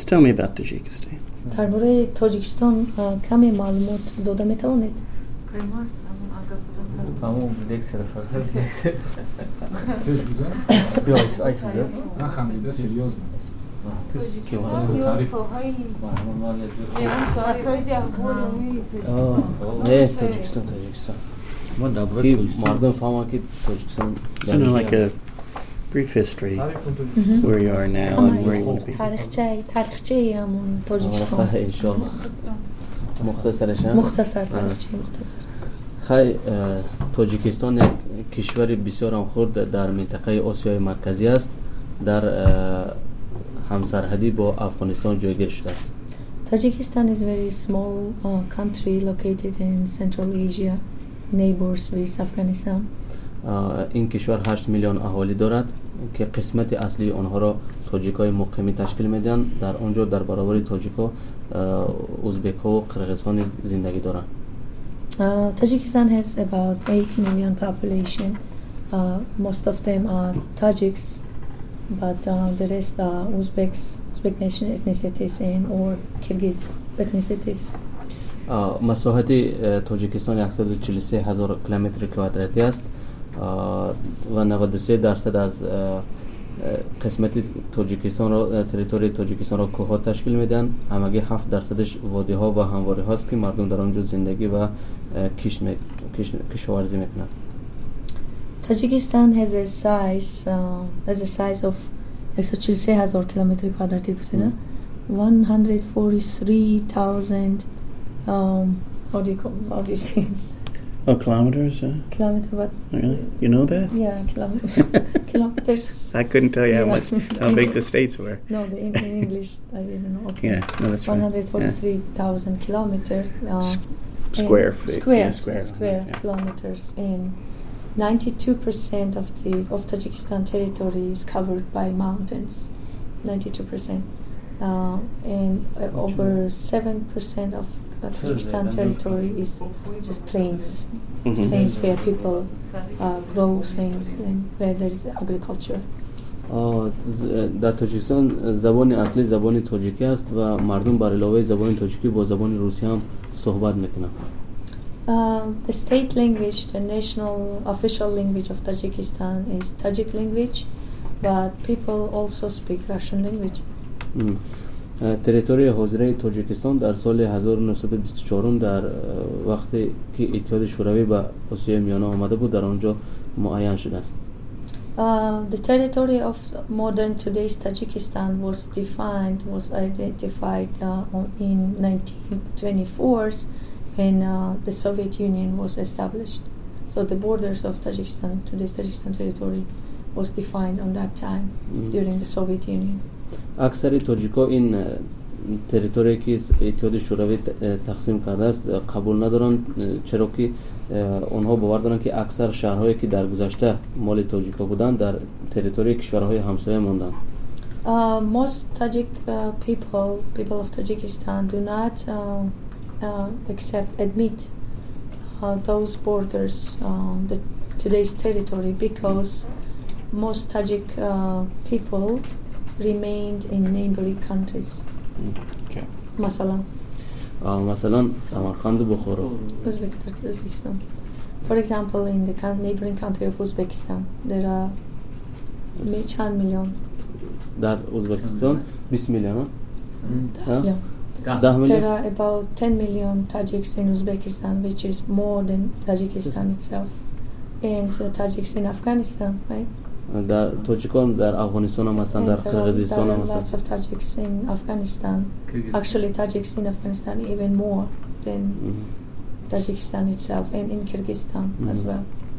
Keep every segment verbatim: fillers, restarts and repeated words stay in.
tell me about Tajikistan. درباره تاجیکستان کمی معلومات داده میتوانید؟ تمام دیگه سر سال بیا ایس ایس بزن. من خمیده سریوز می‌کنم. کی آه نه تاجیکستان تاجیکستان. ما دبیر کی مردم فهمه که تاجیکستان. You know, like a brief history where you are now and where you want to be. تاریخچه تاریخچه همون تاجیکستان. ان شاء الله. مختصرش. مختصر تاریخچه مختصر. خیلی تاجیکستان یک کشور بسیار خرد در منطقه آسیای مرکزی است. در همسرحدی با افغانستان جایگیر شده است. Tajikistan is a very small uh, country located in Central Asia, neighbors with Afghanistan. این کشور هشت میلیون اهالی دارد که قسمت اصلی آنها را تاجیک‌های مقیمی تشکیل میدن. در آنجا در برابر تاجیک‌ها ازبک‌ها و قرغیزان زندگی دارند. Uh, Tajikistan has about eight million population. Uh, most of them are Tajiks, but uh, the rest are Uzbeks, Uzbek nation ethnicities and or Kyrgyz ethnicities. مساحت تاجیکستان صد و چهل و سه هزار کیلومتر کوادراتی است و نود و سه درصد از قسمت تاجیکستان را تریتوری تاجیکستان را کوه‌ها تشکیل میدن. همگی هفت درصدش وادی‌ها و همواره هاست که مردم در آنجا زندگی و کشاورزی میکنند. Tajikistan has a size uh, has a size of صد و چهل و سه هزار کیلومتر کوادراتی گفتید. one hundred forty-three thousand um how do you call how do you say Oh, kilometers? Uh, kilometer what? really? You know that? Yeah, kilometers. kilometers. I couldn't tell you how Yeah. much, how big the states were. No, the in, in English I didn't know. Okay. Yeah, no, that's one right. hundred forty-three thousand kilometer uh, Square in- feet, square yeah, square, square yeah. kilometers. And ninety-two percent of the of Tajikistan territory is covered by mountains. ninety-two percent. Uh, and uh, over seven percent of uh, Tajikistan territory is just plains. Mhm. Plains where people uh, grow things and where there is agriculture. در تاجیکستان زبان اصلی زبان تاجیکی است و مردم بر علاوه زبان تاجیکی با زبان روسی هم صحبت میکنند. Uh, the state language, the national official language of Tajikistan is Tajik language, but people also speak Russian language. تریتوری حاضره تاجیکستان در سال هزار و نهصد و بیست و چهار در وقتی که اتحاد شوروی به آسیای میانه آمده بود در آنجا معین شده است. Uh, the territory of modern today's Tajikistan was defined, was identified uh, in nineteen twenty-four when uh, the Soviet Union was established. So the borders of Tajikistan, today's Tajikistan territory, was defined on that time mm. during the Soviet Union. اکثر تاجیک‌ها این تریتوری که اتحاد شوروی تقسیم کرده است قبول ندارند، چرا که آنها باور دارند که اکثر شهرهایی که در گذشته مال تاجیک‌ها بودند در تریتوری کشورهای همسایه ماندند. Uh, most Tajik uh, people, people of Tajikistan, do not uh, uh, accept, admit uh, those borders, uh, the today's territory, because most Tajik uh, people remained in neighboring countries. Okay. Masalan. مثلا سمرقند و بخارا. Uzbek- Uzbekistan. For example, in the con- neighboring country of Uzbekistan, there are mi- چند میلیون. در ازبکستان بیست میلیون. Yeah. ده میلیون. There are about ten million Tajiks in Uzbekistan, which is more than Tajikistan itself, and uh, Tajiks in Afghanistan, right? در تاجیکان در افغانستان هم هستند، در And there are- قرغیزستان there هم are lots هستند. of Tajiks in Afghanistan. Actually, Tajiks in Afghanistan even more than Tajikistan itself, and in Kyrgyzstan as well.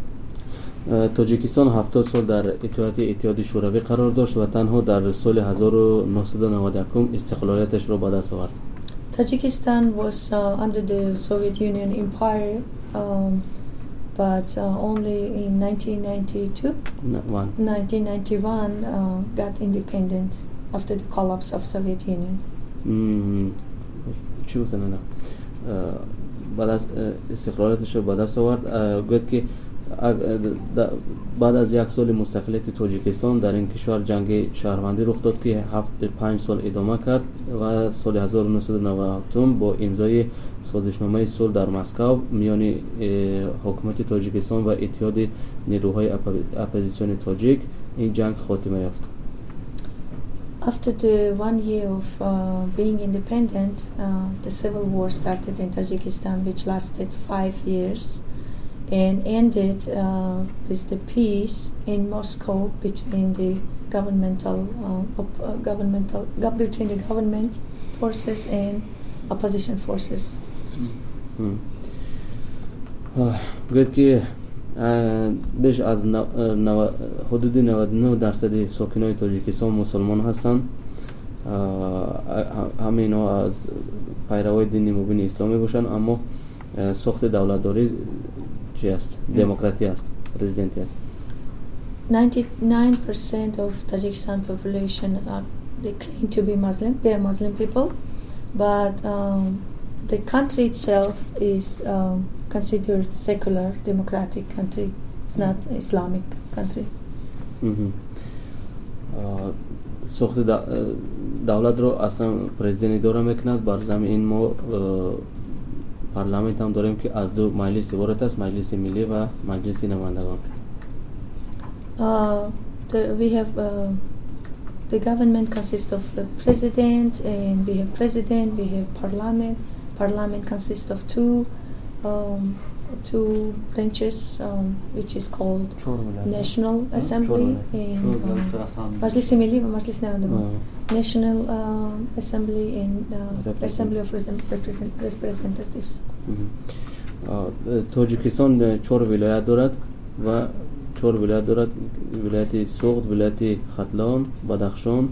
تاجیکستان هفتاد سال در اطاعت اتحاد شوروی قرار داشت و تنها در سال هزار و نهصد و نود و یک استقلالیتش را به دست آورد. Tajikistan was uh, under the Soviet Union empire, um, but uh, only in nineteen ninety-two, نه، وان. nineteen ninety-one uh, got independent after the collapse of Soviet Union. مم. چی گفتن نه؟ بعد از استقلالیتش را به دست آورد. گفت که بعد از یک سال مستقلیت تاجیکستان در این کشور جنگ شهروندی رخ داد که هفت پنج سال ادامه کرد و سال هزار و نهصد و نود و هشت با امضای سازشنامه صلح در مسکو میان حکومت تاجیکستان و اتحاد نیروهای اپوزیسیون تاجیک این جنگ خاتمه یافت. After the one year of uh, being independent, uh, the civil war started in Tajikistan, which lasted five years and ended uh, with the peace in Moscow between the governmental, uh, op- uh, governmental, go- between the government forces and opposition forces. گفت که بیش از حدود نود و نه درصد ساکنای تاجیکستان مسلمان هستند. همه اینا از پیروای دین مبین اسلامی باشن، اما ساخت دولتداری چی است؟ دموکراتی است، پرزیدنتی است. ninety-nine percent of Tajikistan population are, they claim to be Muslim. They are Muslim people, but um, the country itself is um, considered secular, democratic country. It's not Islamic country. ساخت دولت رو اصلا پرزیدنت داره میکند. بر زمین ما پارلمانت هم داریم که از دو مجلس عبارت است، مجلس ملی و مجلس نمایندگان. Uh, the, we have uh, the government consists of the president, and we have president, we have parliament. Parliament consists of two um, two branches, um, which is called National Assembly and Majlis Milli and Majlis Namandagan. National uh, Assembly and uh, Assembly of Represent- Representatives. تاجیکستان چهار ولایت دارد و چهار ولایت دارد: ولایت سوغد، ولایت ختلان، بدخشان،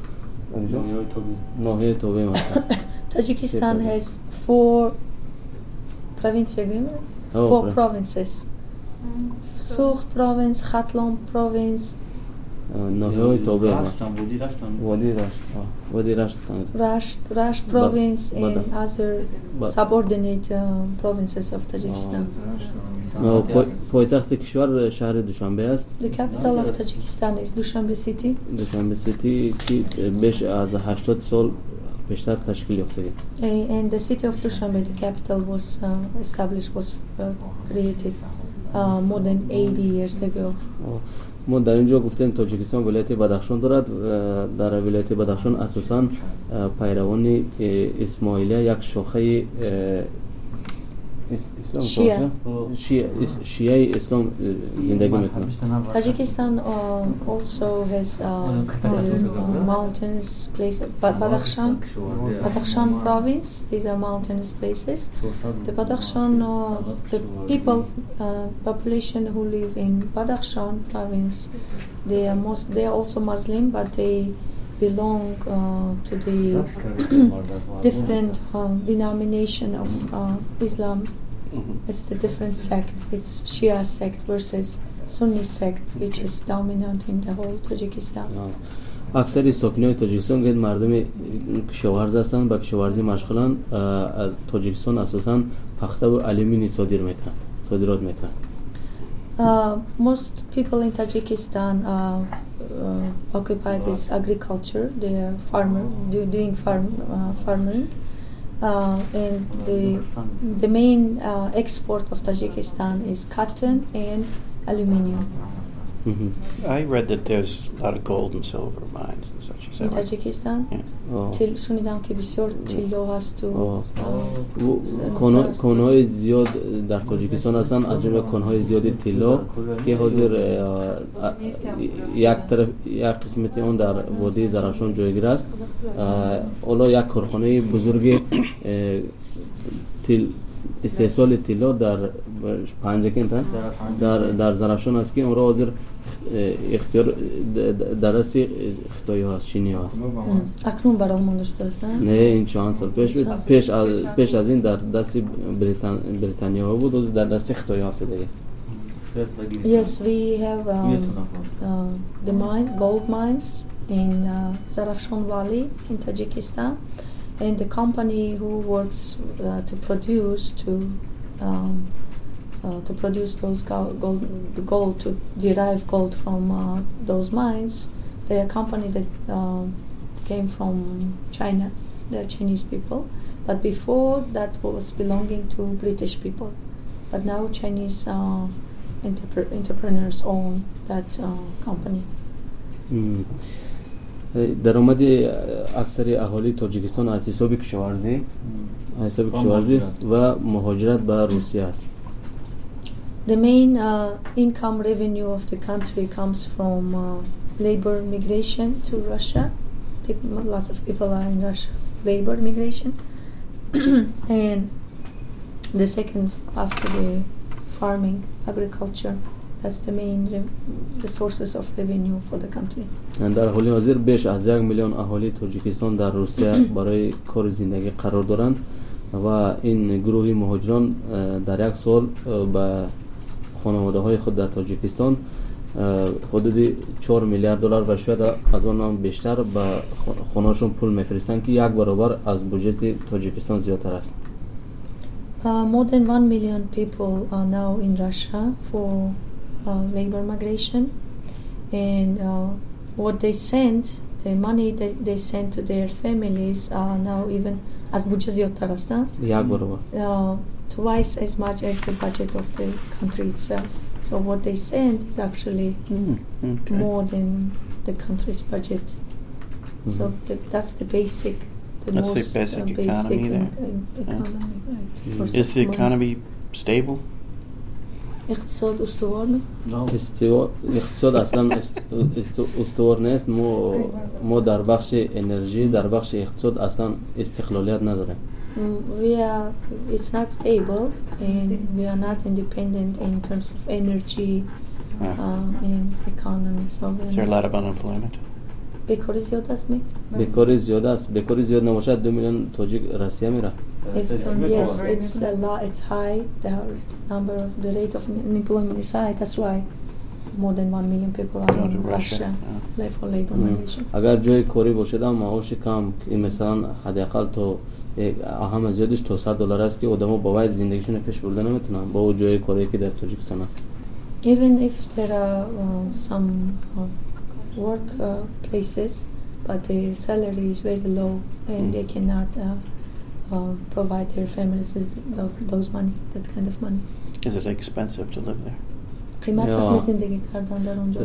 ناحیه توبه مرکز. Tajikistan has four provinces. Oh, four pro- provinces. Sougd province, Khatlan province, ناحیه توبه مرکز. وادی رشت وادی رشت وادی رشت Rasht, Rasht province, Ba- and Bada- other Ba- subordinate uh, provinces of Tajikistan. پایتخت کشور شهر دوشنبه است. The capital of Tajikistan is Dushanbe city, دوشنبه سیتی که بیش از هشتاد سال پیشتر تشکیل یافته است. A- and the city of Dushanbe, the capital, was uh, established, was uh, created uh, more than eighty years ago. ما در اینجا گفتیم تاجیکستان ولایت بدخشان دارد. در ولایت بدخشان اساساً پیروان اسماعیلیه یک شاخه اسلام شیعه. شیعه شیعه اسلام زندگی میکنند. Tajikistan uh, also has uh, the mountainous places. But Badakhshan, Badakhshan province, these are mountainous places. The Badakhshan, uh, the people, uh, population who live in Badakhshan province, they are most, they are also Muslim, but they belong uh, to the different uh, denomination of uh, Islam. Mm-hmm. It's the different sect. It's Shia sect versus Sunni sect, which is dominant in the whole Tajikistan. اکثر ساکنان تاجیکستان که مردم کشاورز هستند، با کشاورزی مشغولند. تاجیکستان اساساً پخته و آلومینی صادر میکند، صادرات میکند. Uh, most people in Tajikistan uh, uh, occupy this agriculture. They are farmer, do, doing farm uh, farming, uh, and the the main uh, export of Tajikistan is cotton and aluminium. Mm-hmm. I read that there's a lot of gold and silver mines and such. Is In that right? Tajikistan, آه. till شنیدم که بسیار تیلو هست و آه. uh, کانال کانال‌های زیاد در تاجیکستان هستند، از جمله کانال‌های زیاد طلا که حاضر یک طرف یک قسمت آن در وادی زرافشان جایگیر است. حالا یک کارخانه بزرگ تیل استحصال طلا در پنجکین در در زرافشان است که اون را حاضر اختیار در دست خدایی هست، چینی هست. اکنون برای مونده شده است نه؟ نه، این چند سال پیش پیش از پیش از این در دست بریتان بریتانیا بود و در دست خدایی هفته دیگه. Yes, we have um, uh, the mine, gold mines in uh, Zarafshan Valley in Tajikistan, and the company who works uh, to produce to um, uh, to produce those gold, gold, the gold to derive gold from uh, those mines. They're a company that uh, came from China. They're Chinese people, but before that was belonging to British people. But now Chinese uh, entrep- entrepreneurs own that uh, company. Mm. درآمد اکثر اهالی تاجیکستان از حساب کشاورزی از حساب کشاورزی و مهاجرت به روسیه است. The main uh, income revenue of the country comes from uh, labor migration to Russia. People, lots of people are in Russia for labor migration. And the second after the farming, agriculture. That's the main re- the sources of revenue for the country. در حال حاضر بیش از یک میلیون اهالی تاجیکستان در روسیه برای کار زندگی قرار دارند و این گروه مهاجران در یک سال به خانواده های خود در تاجیکستان حدود چهار میلیارد دلار و شاید از آن هم بیشتر به خانه‌شون پول میفرستند که یک برابر از بودجه تاجیکستان زیادتر است. Uh, more than one million people are now in Russia for uh, labor migration, and uh, what they send, the money that they send to their families are now even as uh, twice as much as the budget of the country itself. So what they send is actually Mm, okay. more than the country's budget. Mm-hmm. So the, that's the basic, the That's the most basic uh, basic economy there. in- in- economy, right? Source Is of the money. economy stable? اقتصاد استوار نه؟ استوا اقتصاد اصلا است- است- استوار نیست. ما ما در بخش انرژی در بخش اقتصاد اصلا استقلالیت نداریم. Mm, we are, it's not stable, and we are not independent in terms of energy Uh, uh, and economy. So we are is there a not- lot of unemployment? بیکاری زیاد است می؟ بیکاری زیاد است. بیکاری زیاد نباشد دو میلیون تاجیک روسیه میره. If, um, yes, it's a lot. It's high. The number of the rate of unemployment is high. That's why more than one million people are Go in to Russia, Russia, yeah. live for labor مم. migration. اگر جای کاری باشه هم معاش کم که مثلا حداقل تا اهم زیادش تا صد دلار است که آدما با وای زندگیشون پیش برده نمیتونن با اون جای کاری که در تاجیکستان است. Even if there are uh, some uh, work uh, places, but the salary is very low, and Mm. they cannot uh, uh, provide their families with th- those money, that kind of money. Is it expensive to live there? قیمت یا. اسم زندگی کردن در اونجا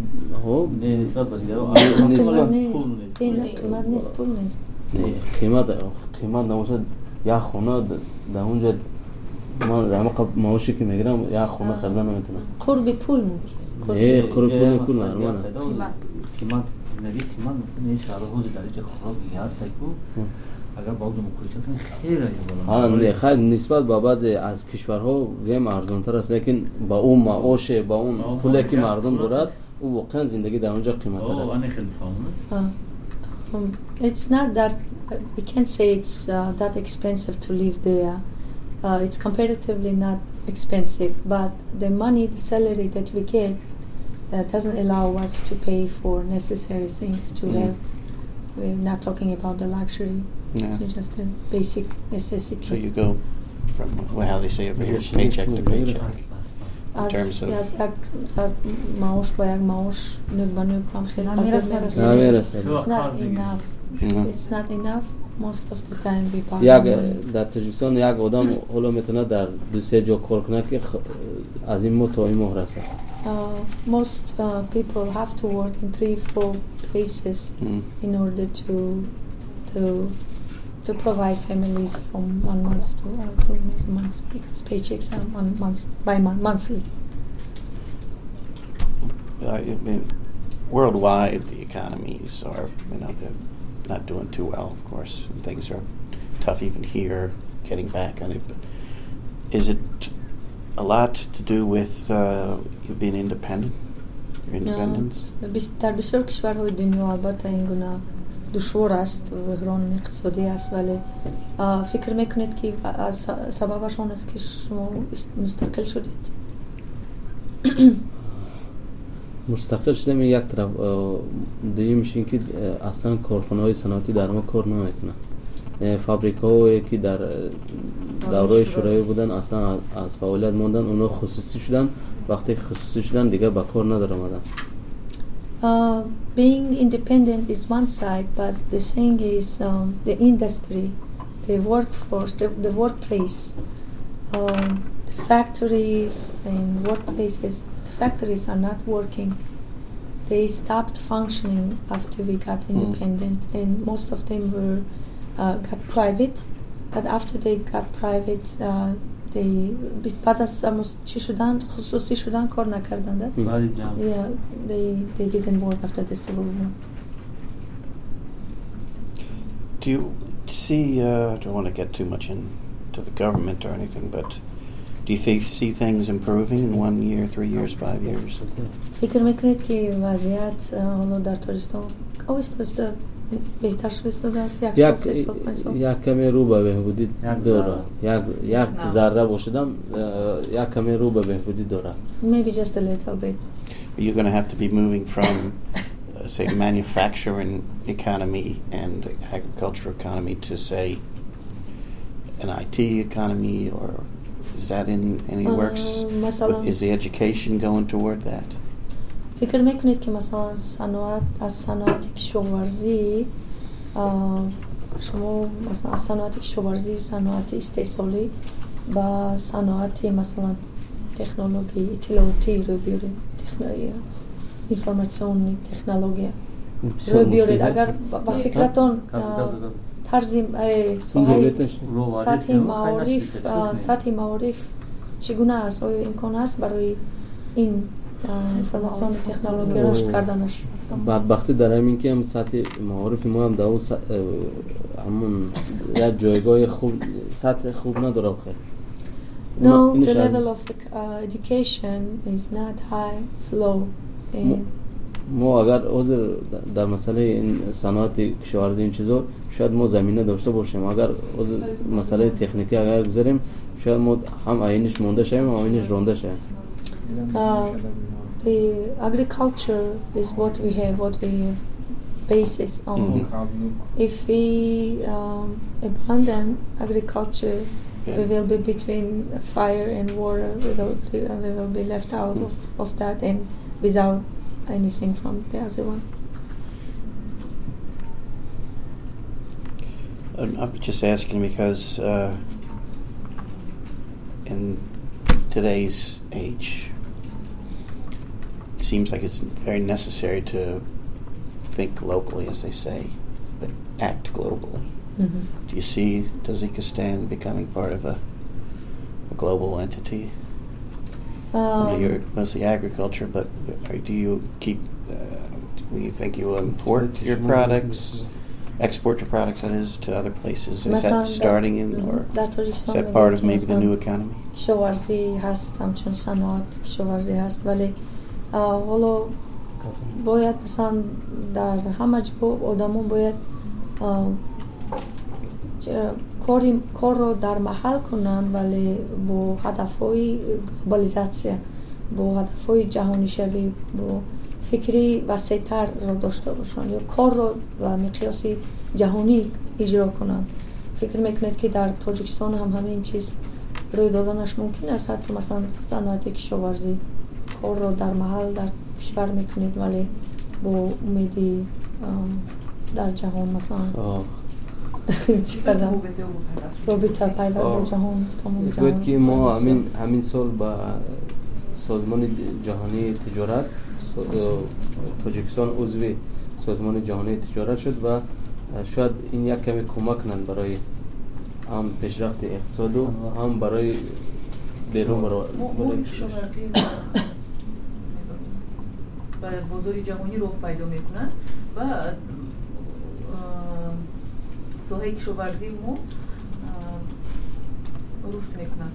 خب نه نسبت به دیگران قیمت نیست. پول قیمت- قیمت نیست، پول نیست. قیمت قیمت نباشه یا خونه در اونجا ما در موقع معاشی که میگیرم یا خونه خریدن نمیتونم. قرب پول ممکن. قرب نه پول. قرب پول کول نرمانه. قیمت نبی قیمت نه شهر روز درجه خراب هست کو اگر با اون مقایسه کنی خیلی بالا. ها نه خیلی نسبت با بعضی از کشورها ویم ارزان تر است، لیکن با اون معاش با اون پولی که مردم دارد او واقعا زندگی در اونجا قیمت اوه داره. آن خیلی فهمونه. Uh, um, it's not that uh, we can't say it's uh, that expensive to live there. Uh, it's comparatively not expensive, but the money, the salary that we get, uh, doesn't allow us to pay for necessary things to Mm. have. We're not talking about the luxury, Yeah. so just the basic necessity. So you go from, well, how they say over here, paycheck to paycheck. از terms of- از یک سر معاش با یک معاش نگ با نگ هم خیلی نمی‌رسه. قصد نه نمی‌رسه. میرسه. It's not enough. Mhm. It's not enough. Most of the time we borrow یک money. در تاجیکستان یک آدم حالا میتونه در دو سه جا کار کنه که خ- از این مو تا این مو رسه. Uh, most uh, people have to work in three, four places Mm. in order to to to provide families from one month to uh, two months because paychecks are one month by month monthly. I mean, worldwide, the economies are, you know, they're not doing too well, of course. And things are tough even here, getting back on it. But is it a lot to do with uh, you being independent, your independence? بس- در بسیار کشورهای دنیا البته این گونه دشوار است و بحران اقتصادی است، ولی آه، فکر میکنید که از سببش آن است که شما است- مستقل شدید؟ مستقل شدیم یک طرف، دویمش این که اصلا کارخانه های صنعتی در ما کار نمیکنه. فابریکاهایی که در دوره شوروی بودن اصلا از فعالیت موندن، اونا خصوصی شدن. وقتی خصوصی شدن دیگه به کار نداره آمدن. Uh, being independent is one side, but the thing is um, the industry, the workforce, the, the workplace, um, the factories and workplaces. The factories are not working. They stopped functioning after we got independent, mm. and most of them were uh, got private. But after they got private, uh, they بعد از چی شدن خصوصی شدن کار نکردند. Yeah, they they didn't work after the civil war. Do you see? Uh, I don't want to get too much into the government or anything, but do you think, see things improving in one year, three years, five years? فکر میکنید که وضعیت حالا در تاجیکستان آویست است بهتر شده است؟ یک سال سه سال پنج سال یک کمی رو به بهبودی داره. یک یک ذره باشدم یک کمی رو به بهبودی داره. Maybe just a little bit. You're going to have to be moving from uh, say manufacturing economy and agricultural economy to say an I T economy, or is that in any works? مثلا is the education going toward that? فکر میکنید که مثلا صنعت از صنعت کشاورزی شما مثلا از صنعت کشاورزی و صنعت استحصالی با صنعت مثلا تکنولوژی اطلاعاتی رو بیارید، تکنولوژی اینفورماسیونی تکنولوژی رو بیارید. اگر با فکرتون طرز سطح معارف سطح معارف چگونه است؟ آیا امکان است برای این اینفورماسیون تکنولوژی رشد کردنش؟ بدبختی در همین که هم سطح معارف ما هم در اون همون یک جایگاه خوب سطح خوب نداره بخیر. No, the level of the uh, education is not high, it's low. ما اگر عذر در مسئله این صنعت کشاورزی این چیزا شاید ما زمینه داشته باشیم، اگر عذر مسئله تکنیکی اگر گذاریم شاید ما هم اینش مونده شیم هم اینش رونده شیم. Uh, the agriculture is what we have, what we have basis on. Mm-hmm. If we um, abandon agriculture, yeah. we will be between fire and water. We will be, uh, we will be left out mm. of, of that and without anything from the other one. I'm just asking because uh, in today's age, it seems like it's very necessary to think locally, as they say, but act globally. Mm-hmm. Do you see Tajikistan becoming part of a, a global entity? Um, I mean, you're mostly agriculture, but do you keep? Uh, do you think you will import your products, export your products, that is, to other places? Is that starting in, or is that part of maybe the new economy? کشاورزی هست، همچون صنعت کشاورزی هست، ولی حالا باید مثلا در همه جا آدمون باید کاری کار رو در محل کنن، ولی با هدفهای گلوبالیزاسیون، با هدفهای جهانی شوی، با فکری وسیع‌تر رو داشته باشن یا کار رو و مقیاس جهانی اجرا کنن. فکر میکنید که در تاجیکستان هم همین چیز روی دادنش ممکن است؟ حتی مثلا صنعت کشاورزی کار رو در محل در کشور میکنید ولی با امیدی در جهان مثلا چی کردم؟ رابطه پیدا با جهان تمام جهان. گوید که ما همین همین سال با سازمان جهانی تجارت تاجیکستان عضو سازمان جهانی تجارت شد و شاید این یک کمی کمک کنند برای هم پیشرفت اقتصاد و هم برای بیرون برای کشاورزی برای بازار جهانی راه پیدا میکنند و ساحه کشاورزی ما رشد میکنند.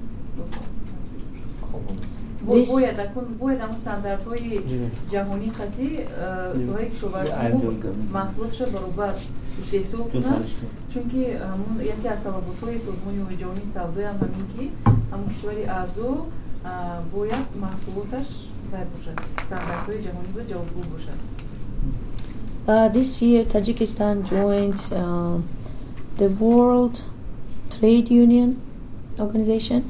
باید اکن باید همون استانداردهای جهانی قطعی ساحه کشاورزی ما محصولاتش برابر استحصال کنند، چون که یکی از تفاوت‌های سازمان جهانی سودا هم همین که همون کشور اعضا باید محصولاتش باید باشد استانداردهای جهانی باید جوابگو باشد. Uh, this year Tajikistan joined uh, the World Trade Union Organization,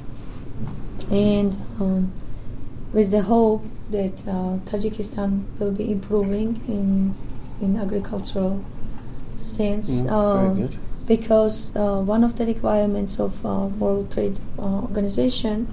and um, with the hope that uh, Tajikistan will be improving in in agricultural stance. Mm, um, very good. Because uh, one of the requirements of uh, World Trade uh, Organization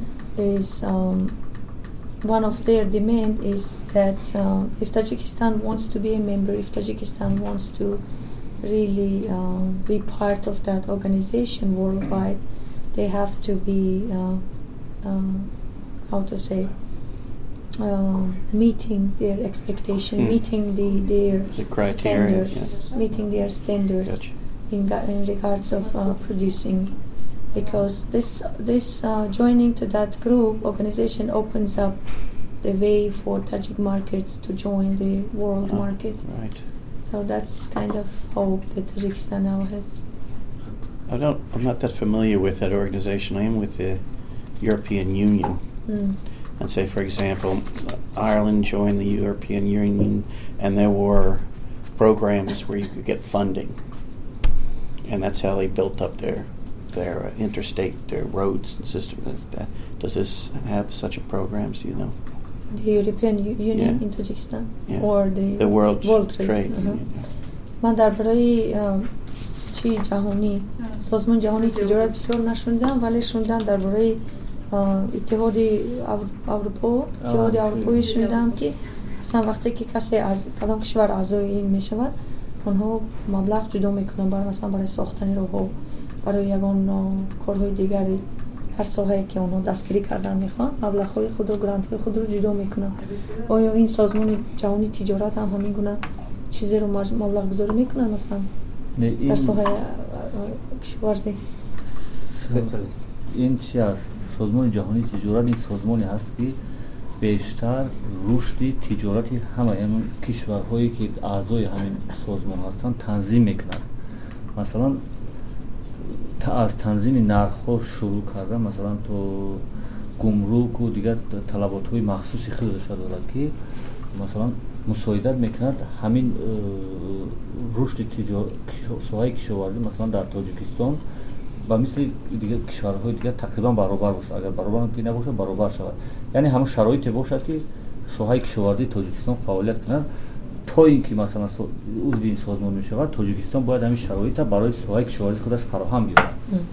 is um, one of their demand is that uh, if Tajikistan wants to be a member, if Tajikistan wants to really uh, be part of that organization worldwide, they have to be uh, uh, how to say uh, meeting their expectation, Hmm. meeting the their The criteria, standards, meeting their standards. Gotcha. In, in regards of uh, producing, because this this uh, joining to that group organization opens up the way for Tajik markets to join the world Oh, market. Right. So that's kind of hope that Tajikistan now has. I don't. I'm not that familiar with that organization. I am with the European Union. Mm. And say, for example, Ireland joined the European Union, and there were programs where you could get funding. And that's how they built up their their uh, interstate, their roads and system. That. Does this have such a programs? Do you know? The European U- Union Yeah. in Tajikistan, Yeah. or the, The World, World Trade, Trade uh-huh. Union. Yeah. من درباره چی جهانی سازمان جهانی تجارت بسیار نشوندم، ولی شوندم درباره اتحاد اروپا اتحاد اروپایی شوندم که مثلا وقتی که کسی از کدام کشور اعضای این میشود، اونها مبلغ جدا میکنن برای مثلا برای ساختن راهها، برای یگان کارهای دیگری، هر ساحه‌ای که اونها دستگیری کردن میخوان مبلغ‌های خود و گرانت‌های خود رو جدا میکنن. آیا این سازمان جهانی تجارت هم همین گونه چیزی رو مبلغ گذاری میکنن مثلا در ساحه کشاورزی؟ سپیشالیست این چی است؟ سازمان جهانی تجارت این سازمانی هست که بیشتر رشد تجارتی همه همین کشورهایی که اعضای همین سازمان هستند تنظیم میکنند. مثلا تا از تنظیم نرخ‌ها شروع کرده، مثلا تو گمرک و دیگر طلبات‌های مخصوصی خودش دارد که مثلا مساعدت میکند همین رشد تجارت ساحه کشاورزی مثلا در تاجیکستان و مثل دیگر کشورهای دیگر تقریبا برابر باشه. اگر برابر هم که نباشه برابر شود، یعنی همون شرایطی باشد که ساحه کشاورزی تاجیکستان فعالیت کند. تا اینکه مثلا عضو این سازمان میشود، تاجیکستان باید همین شرایط برای ساحه کشاورزی خودش فراهم بیاورد.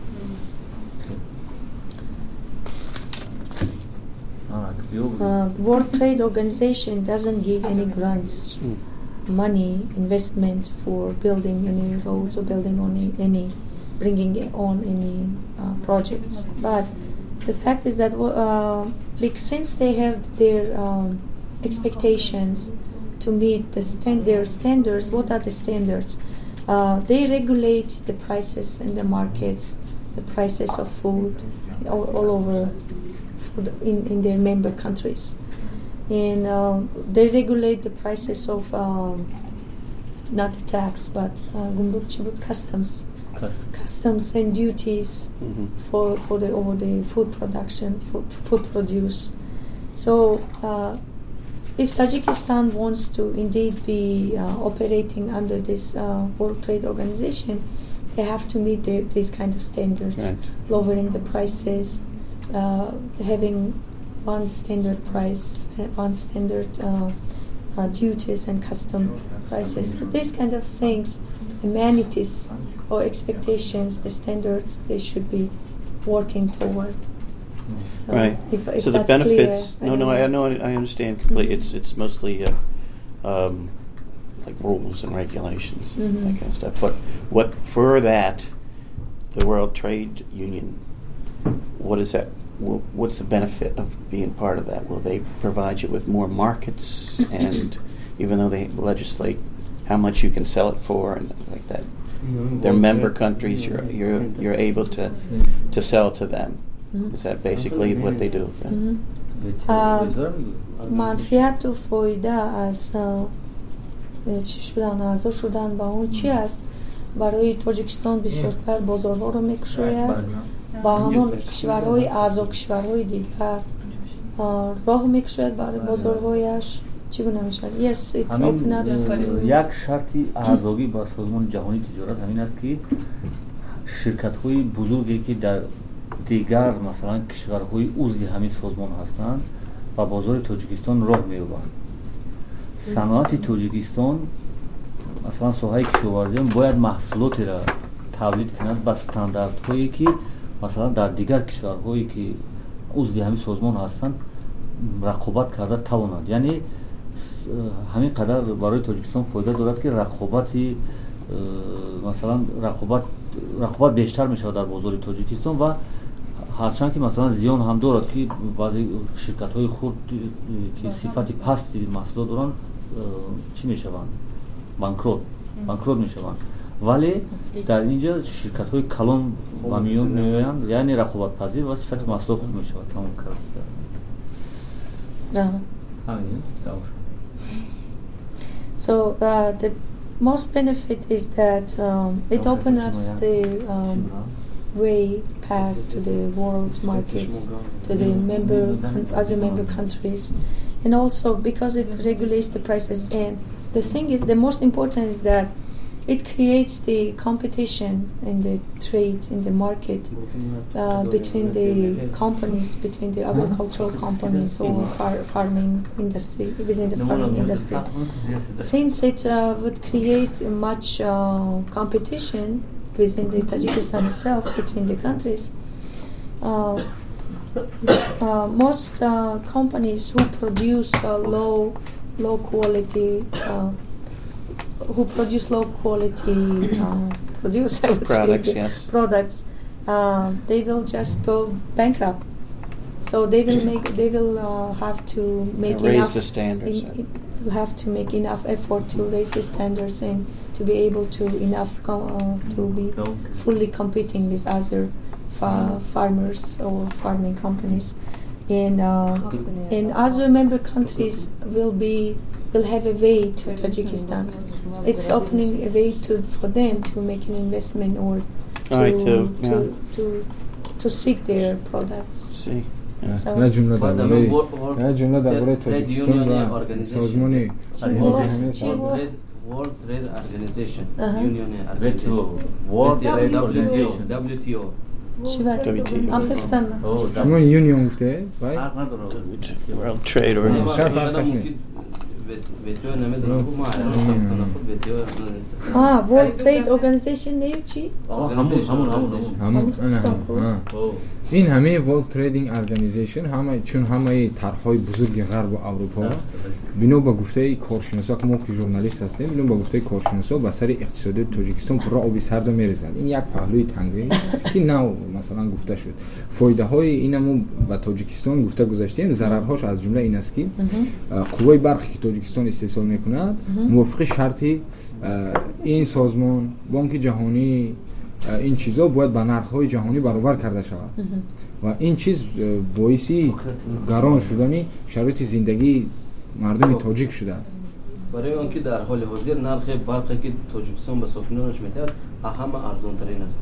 Uh, World Trade Organization doesn't give any grants, Mm. money, investment for building any roads or building on any, any bringing on any uh, projects. But the fact is that uh, because since they have their um, expectations to meet the stand, their standards, what are the standards? Uh, they regulate the prices in the markets, the prices of food all, all over in, in their member countries. And uh, they regulate the prices of um, not the tax, but uh, gumruk chibut customs, customs and duties Mm-hmm. for, for the over the food production, for food produce. So uh, if Tajikistan wants to indeed be uh, operating under this uh, World Trade Organization, they have to meet the, these kind of standards, Right. lowering the prices, uh, having one standard price, one standard uh, uh, duties and custom prices. These kind of things, amenities or expectations, the standards they should be working toward. So Right. If, if so the that's benefits. clear, no, no, I don't know. I understand completely. Mhm. It's it's mostly uh, um, like rules and regulations, Mhm. that kind of stuff. What what for that, the World Trade Union. What is that? Wh- What's the benefit of being part of that? Will they provide you with more markets, and even though they legislate how much you can sell it for and like that, their member countries, you're you're you're able to to sell to them. Mhm. Is that basically what they do? Mhm. منفیت و فایده از چی شدن اعضا شدن با اون چی است؟ برای تاجیکستان بسیارتر بازارها رو میکشاید، با همون کشورهای اعضا کشورهای دیگر راه میکشاید برای بازارهایش، چگونه میشه؟ Yes, it همین open up. یک شرطی اعضایی با سازمان جهانی تجارت همین است که شرکت های بزرگی که در دیگر مثلا کشورهای عضو همین سازمان هستند و بازار تاجیکستان راه می‌یابند. صنعت تاجیکستان مثلا ساحه کشاورزی باید محصولاتی را تولید کند با استانداردهایی که مثلا در دیگر کشورهایی که عضو همین سازمان هستند رقابت کرده تواند. یعنی همین قدر برای تاجیکستان فایده دارد که رقابتی مثلا رقابت رقابت بیشتر میشه در بازار تاجیکستان و هرچند که مثلا زیان هم دارد که بعضی شرکت‌های خرد که صفت پستی محصولات دارن چی میشوند؟ بانکروت بانکروت میشوند. ولی در اینجا شرکت‌های کلان و میون میآیند، یعنی رقابت پذیر و صفت محصولات خوب میشود. تمام کرد. همین. So uh, the most benefit is that um, it opens up the um, way pass to the world markets, to the member other member countries, and also because it regulates the prices. And the thing is, the most important is that it creates the competition in the trade, in the market, uh, between the companies, between the agricultural companies or far- farming industry, within the farming industry. Since it uh, would create much uh, competition within the Tajikistan itself, between the countries, uh, uh, most uh, companies who produce uh, low, low quality uh, who produce low quality uh, produce I would products, say, yes. products, uh, they will just go bankrupt. So they will make they will uh, have to make raise enough the standards. in, in, will have to make enough effort to raise the standards and to be able to enough co- uh, to be fully competing with other fa- farmers or farming companies, and uh, and other member countries will be will have a way to Tajikistan. It's opening a way to for them to make an investment or to Right, to- to, yeah. to to seek their products. See. نه جمله درباره نه جمله درباره تاجیکستان و سازمان World Trade Organization Uh-huh. Union وتو World Trade Organization دبلیو تی او چی وقت؟ W T O. آن گفتم. شما یونیون گفته باید فرق نداره. World Trade Organization. شرف هم خشمی وتو نمیدونم ما عربستان وتو آه World Trade Organization نیو چی؟ آه، همون همون همون همون همون همون گفتم آه. اوه. این همه World Trading Organization همه چون همه طرحهای بزرگ غرب و اروپا بنا به گفته کارشناسا که ما که ژورنالیست هستیم بنا به گفته کارشناسا به سر اقتصاد تاجیکستان پر آبی سرد میریزند. این یک پهلوی تنگه که نو مثلا گفته شد فایده های اینمو به تاجیکستان گفته گذاشتیم، ضررهاش از جمله این است که قوای برقی که تاجیکستان استحصال میکند موافق شرطی این سازمان بانک جهانی این چیزا باید به نرخ‌های جهانی برابر کرده شود و این چیز باعثی گران شدن شرایط زندگی مردم تاجیک شده است. برای آنکه در حال حاضر نرخ برقی که تاجیکستان به ساکنانش میدهد همه ارزان ترین است.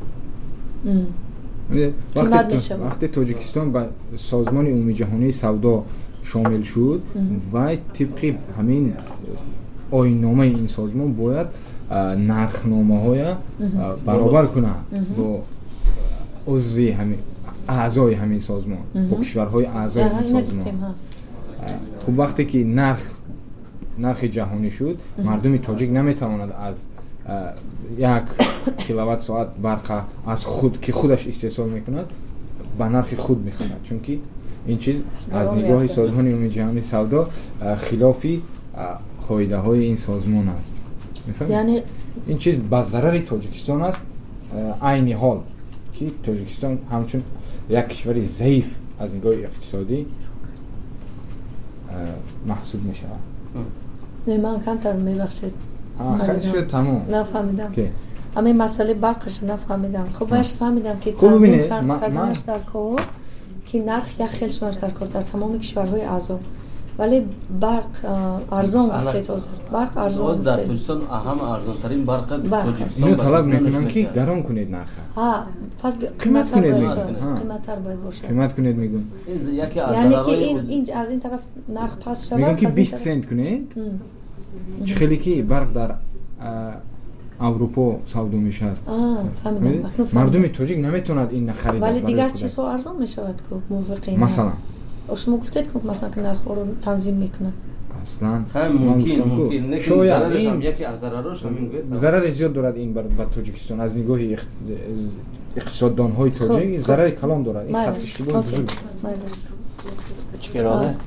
وقتی وقتی تاجیکستان به سازمان عمومی جهانی سودا شامل شد و طبق همین آیین‌نامه این سازمان باید نرخنامه‌های برابر کنه با عضوی همین اعضای همین سازمان با کشورهای اعضای این سازمان. خب وقتی که نرخ نرخ جهانی شد مردم تاجیک نمیتواند از یک کیلووات ساعت برق از خود که خودش استحصال میکند به نرخ خود میخواند، چون که این چیز از نگاه سازمان عمومی جهانی سودا خلافی قاعده های این سازمان است. یعنی این چیز به ضرر تاجیکستان است. عین حال که تاجیکستان همچون یک کشور ضعیف از نگاه اقتصادی محسوب می شود. نه من کمتر میبخشید. خیلی شد تمام. نفهمیدم. اما این مسئله برقش نفهمیدم. خب باش فهمیدم که خب تنظیم کردنش در کار که نرخ یک خیلی شونش در کار در تمام کشورهای اعضا ولی برق اه، ارزان گفته تازه برق ارزان در گفته تاجیکستان اهم ارزان ترین برق برق. تاجیکستان اینو به طلب سودمندش میکنن که می‌کنه. گران کنید نرخ ها پس قیمت قیمت‌تر کنید باید میگن. باشه. ها. قیمت‌تر باید باشه قیمت کنید میگن این ز- یکی از یعنی که ضررهای این وز- این از این طرف نرخ پس شود میگن که از این بیست طرف- سنت کنید ام. خیلی که برق در اه، اروپا سودا میشد آه فهمیدم اکنون فهمیدم. مردم تاجیک نمیتونند این نخرید ولی دیگر چیزها ارزان میشود که موافقین مثلا شما گفتید که مثلا که نرخ رو تنظیم میکنه اصلا هم ما ممکن گفتم که ممکن نه که شاید ضررش هم این یکی از ضرراش همین گفت ضرر زیاد دارد این بر بر تاجیکستان از نگاه اخ- اقتصاددان های تاجیک خب. ضرر کلان دارد این مایل. خط اشتباه اوکی. بزرگ مایل. Did you get all that?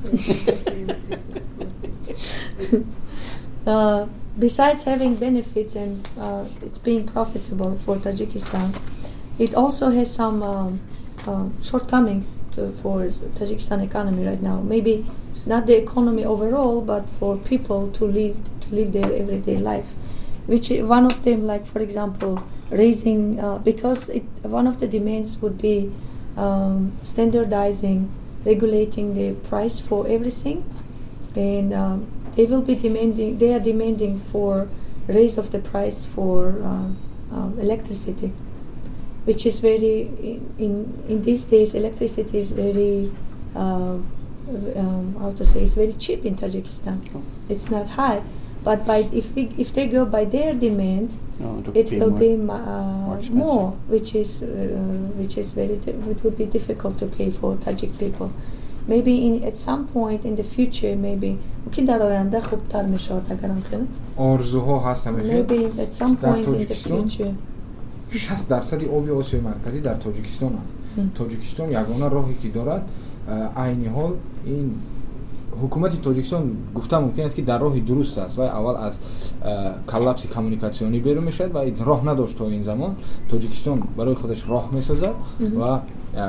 Uh, besides having benefits and uh, it's being profitable for Tajikistan, it also has some um, um, shortcomings to, for Tajikistan economy right now. Maybe not the economy overall, but for people to live to live their everyday life. Which i- one of them, like for example, raising uh, because it, one of the demands would be um, standardizing, regulating the price for everything, and um, they will be demanding. They are demanding for raise of the price for uh, um, electricity, which is very in, in in these days electricity is very uh, um, how to say it's very cheap in Tajikistan. It's not high, but by if we if they go by their demand, No, it'll it be will more- be more uh, expensive. more, which is uh, which is very di- it would be difficult to pay for Tajik people. Maybe in at some point in the future, maybe ممکن در آینده خوبتر میشود اگرم خیلی. آرزوها هست همیشه Maybe at some در point in the تاجیکستان future. شصت درصد آب آسیای مرکزی در تاجیکستان است م. تاجیکستان یگانه راهی که دارد اه، عین حال این حکومت تاجیکستان گفته ممکن است که در راه درست است و اول از اه، کلاپس کمیونیکاسیونی بیرون میشد و این راه نداشت تا این زمان تاجیکستان برای خودش راه میسازد و اه،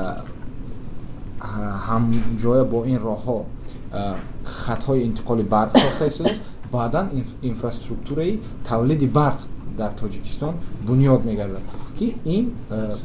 هم جای با این راه ها خطهای انتقال برق ساخته شده است بعدا این اینفراستراکتوره تولید برق در تاجیکستان بنیاد میگردد که این اه، اه،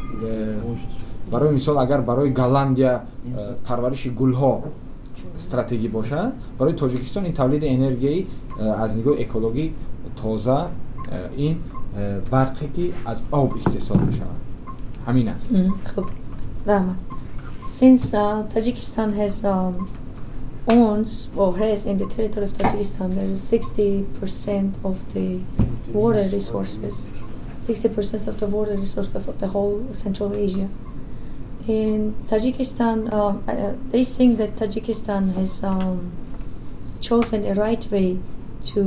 برای مثال اگر برای گلندیا اه، پرورش گلها استراتژی باشد برای تاجیکستان این تولید انرژی اه، از نگاه اکولوژی تازه اه، این اه، برقی که از آب استحصال میشود همین است Mm, خب. Rahman. Since uh, Tajikistan has um, owns or has in the territory of Tajikistan there is sixty percent of the water resources, sixty percent of the water resources of the whole Central Asia. In Tajikistan, um, uh, they think that Tajikistan has um, chosen a right way to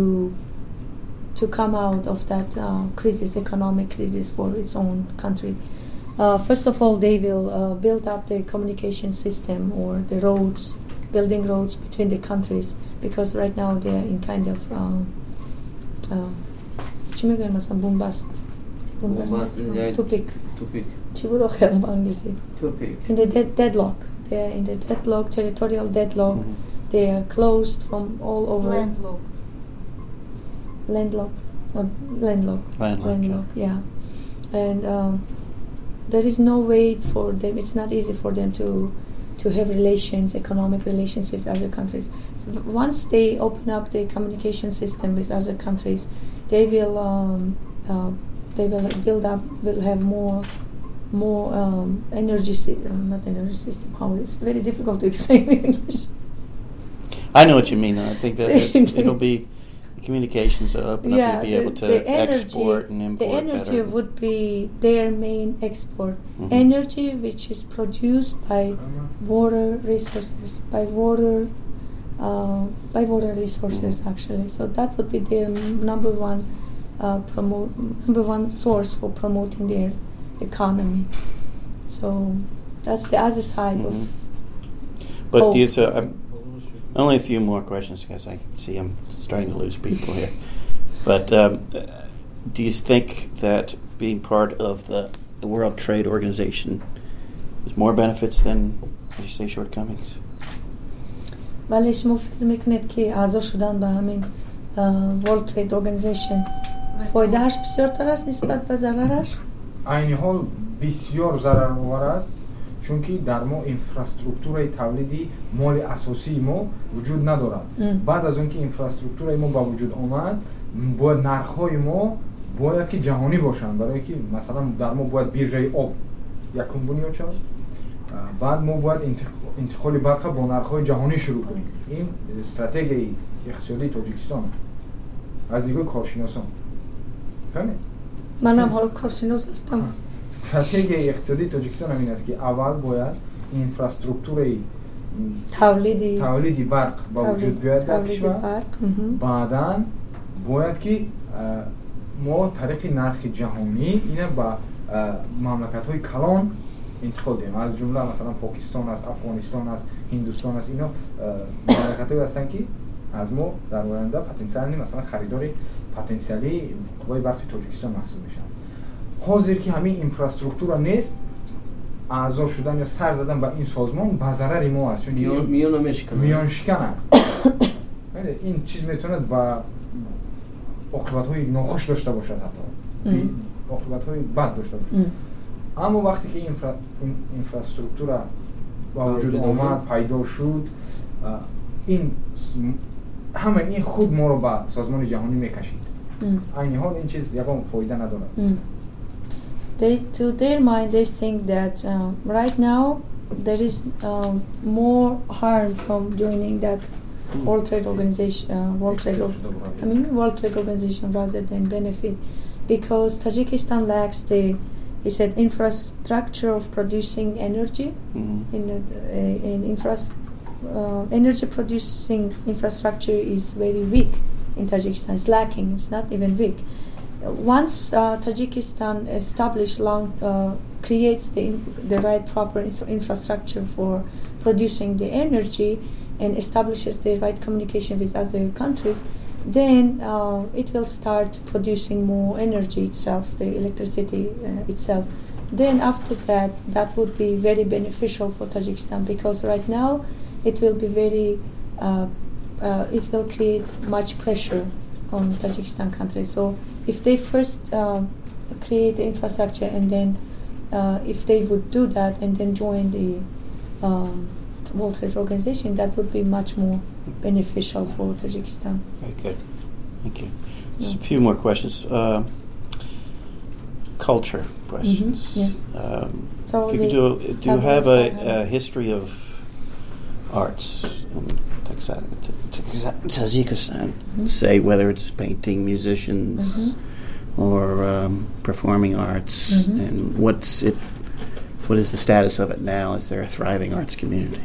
to come out of that uh, crisis, economic crisis for its own country. Uh, first of all, they will uh, build up the communication system or the roads, building roads between the countries, because right now they are in kind of um, uh, چی میگن مثلا bombast, bombast, Bombast, yeah. topic. توپیک چی بود آخر با انگلیسی؟ توپیک In the dead, deadlock. They are in the deadlock, territorial deadlock. Mhm. They are closed from all over. Landlocked. Landlock, not landlock. Landlock, Landlock, yeah. And um, there is no way for them. It's not easy for them to to have relations, economic relations with other countries. So once they open up the communication system with other countries, they will um, uh, they will build up. Will have more more um, energy. Si- uh, not energy system. How it's very difficult to explain in English. I know what you mean. I think that it's, it'll be communications that open up. You'll be able to the energy, export and import the energy better. would be their main export. Mhm. Energy which is produced by water resources, by water, uh, by water resources actually. So that would be their number one uh, promote number one source for promoting their economy. So that's the other side of. But Oh. do you, so, um, only a few more questions because I can see I'm starting to lose people here. But um, uh, do you think that being part of the, the World Trade Organization has more benefits than, as you say, shortcomings? ولی شما فکر میکنید که اعضا شدن به همین World Trade Organization فایدهش بسیار تر است نسبت به ضررش؟ عین حال بسیار ضرر آور است чунки дар мо инфраструктураи тавлиди моли асосии мо вуҷуд надорад. Баъд аз он ки инфраструктураи мо ба вуҷуд омад, бояд нархҳои мо бояд ки ҷаҳонӣ бошанд, барое ки масалан дар мо бояд биржаи об якум бунёд шавад. Баъд мо бояд интиқоли барқа бо нархҳои ҷаҳонӣ шурӯъ кунем. Ин стратегияи иқтисодии Тоҷикистон аз нигоҳи коршиносон. фаҳмед? манам ҳол коршинос ҳастам. стратегияи иқтисодии Тоҷикистон ҳамин аст ки аввал бояд инфраструктураи тавлиди тавлиди барқ ба вуҷуд биёяд дар кишвар. баъдан бояд ки мо тариқи нархи ҷаҳонӣ ина ба мамлакатҳои калон интиқол диҳем. аз ҷумла масалан покистон аст, афғонистон аст, ҳиндустон аст. ино мамлакатҳое ҳастанд ки аз мо дар оянда потенсиали масалан харидори потенсиалии қувваи барқи Тоҷикистон маҳсуб мешаванд. ҳозир ки ҳамин инфраструктура нест, аъзо шудан ё сар задан ба ин созмон ба зарари мо аст, чунки миёншикан аст. ин чиз метавонад ба оқибатҳои нохуш дошта бошад, ҳатто оқибатҳои бад дошта бошад. аммо вақте ки инфраструктура ба вуҷуд омад, пайдо шуд, ин ҳама ин худ моро ба созмони ҷаҳонӣ мекашид. айни ҳол ин чиз ягон фоида надорад. They, to their mind, they think that uh, right now there is uh, more harm from joining that mm. World Trade Organization, uh, World Trade, I mean World Trade Organization rather than benefit, because Tajikistan lacks the, he said, infrastructure of producing energy. Mm-hmm. In, uh, in infra- uh, energy producing infrastructure is very weak in Tajikistan. It's lacking. It's not even weak. Once uh, Tajikistan established, long, uh, creates the the right proper infrastructure for producing the energy and establishes the right communication with other countries, then uh, it will start producing more energy itself, the electricity uh, itself. Then after that, that would be very beneficial for Tajikistan, because right now it will be very, uh, uh, it will create much pressure on Tajikistan country. So if they first uh, create the infrastructure and then uh, if they would do that and then join the um, World Trade Organization, that would be much more beneficial for Tajikistan. Very good. Thank you. Just yeah. a few more questions. Uh, culture questions. Mm-hmm. Yes. Um, so you do, do you have a, a history of arts in Tajikistan? Mm-hmm. Say whether it's painting, musicians, mm-hmm. or um, performing arts, mm-hmm. and what's it? What is the status of it now? Is there a thriving arts community?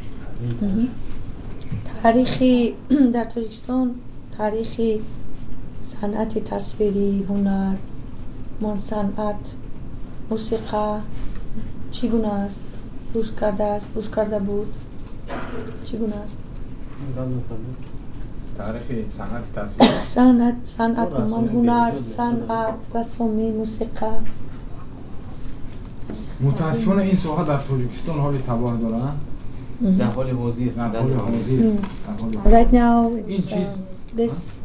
تاریخی در تاجیکستان تاریخی صنعت تصویری، هنر، من صنعت، موسیقی چگونه است؟ رشد کرده است؟ رشد کرده بود؟ چگونه است؟ تاریخی صنعت تصویر، صنعت صنعت من هنر، صنعت، رسومی، موسیقی. متاسفانه این ساحه در تاجیکستان حال تباه دارند. در حال حاضر در حال حاضر right now it's uh, this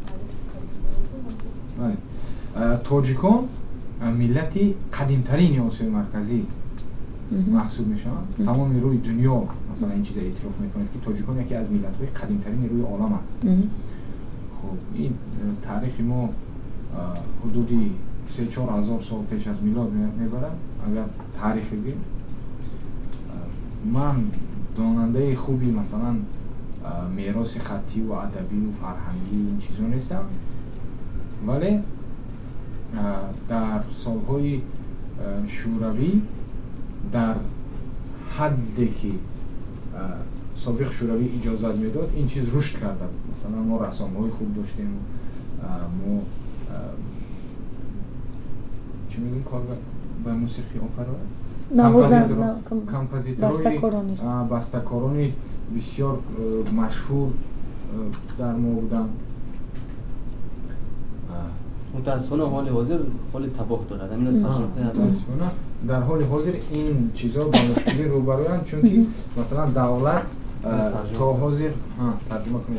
تاجیکان ملتی قدیمترین آسیای مرکزی محسوب میشن. تمام روی دنیا مثلا این چیز اعتراف میکنه که تاجیکان یکی از ملت‌های قدیمترین روی عالم است. خب این تاریخ ما حدودی سه چهار هزار سال پیش از میلاد میبرد. اگر تاریخ بگیم من داننده خوبی مثلا میراث خطی و ادبی و فرهنگی این چیزا نیستم، ولی در سالهای شوروی در حدی که سابق شوروی اجازت میداد این چیز رشد کرده بود. مثلا ما رسام‌های خوب داشتیم، ما چی میگیم کار به موسیقی آفرین نوازنده بسته‌کارانی بسته‌کارانی بسیار مشهور در ما بودن. متاسفانه حال حاضر حال تباه دارد. متاسفانه در حال حاضر این چیزا با مشکلی روبرویند، چون که مثلا دولت تا حاضر ترجمه کنید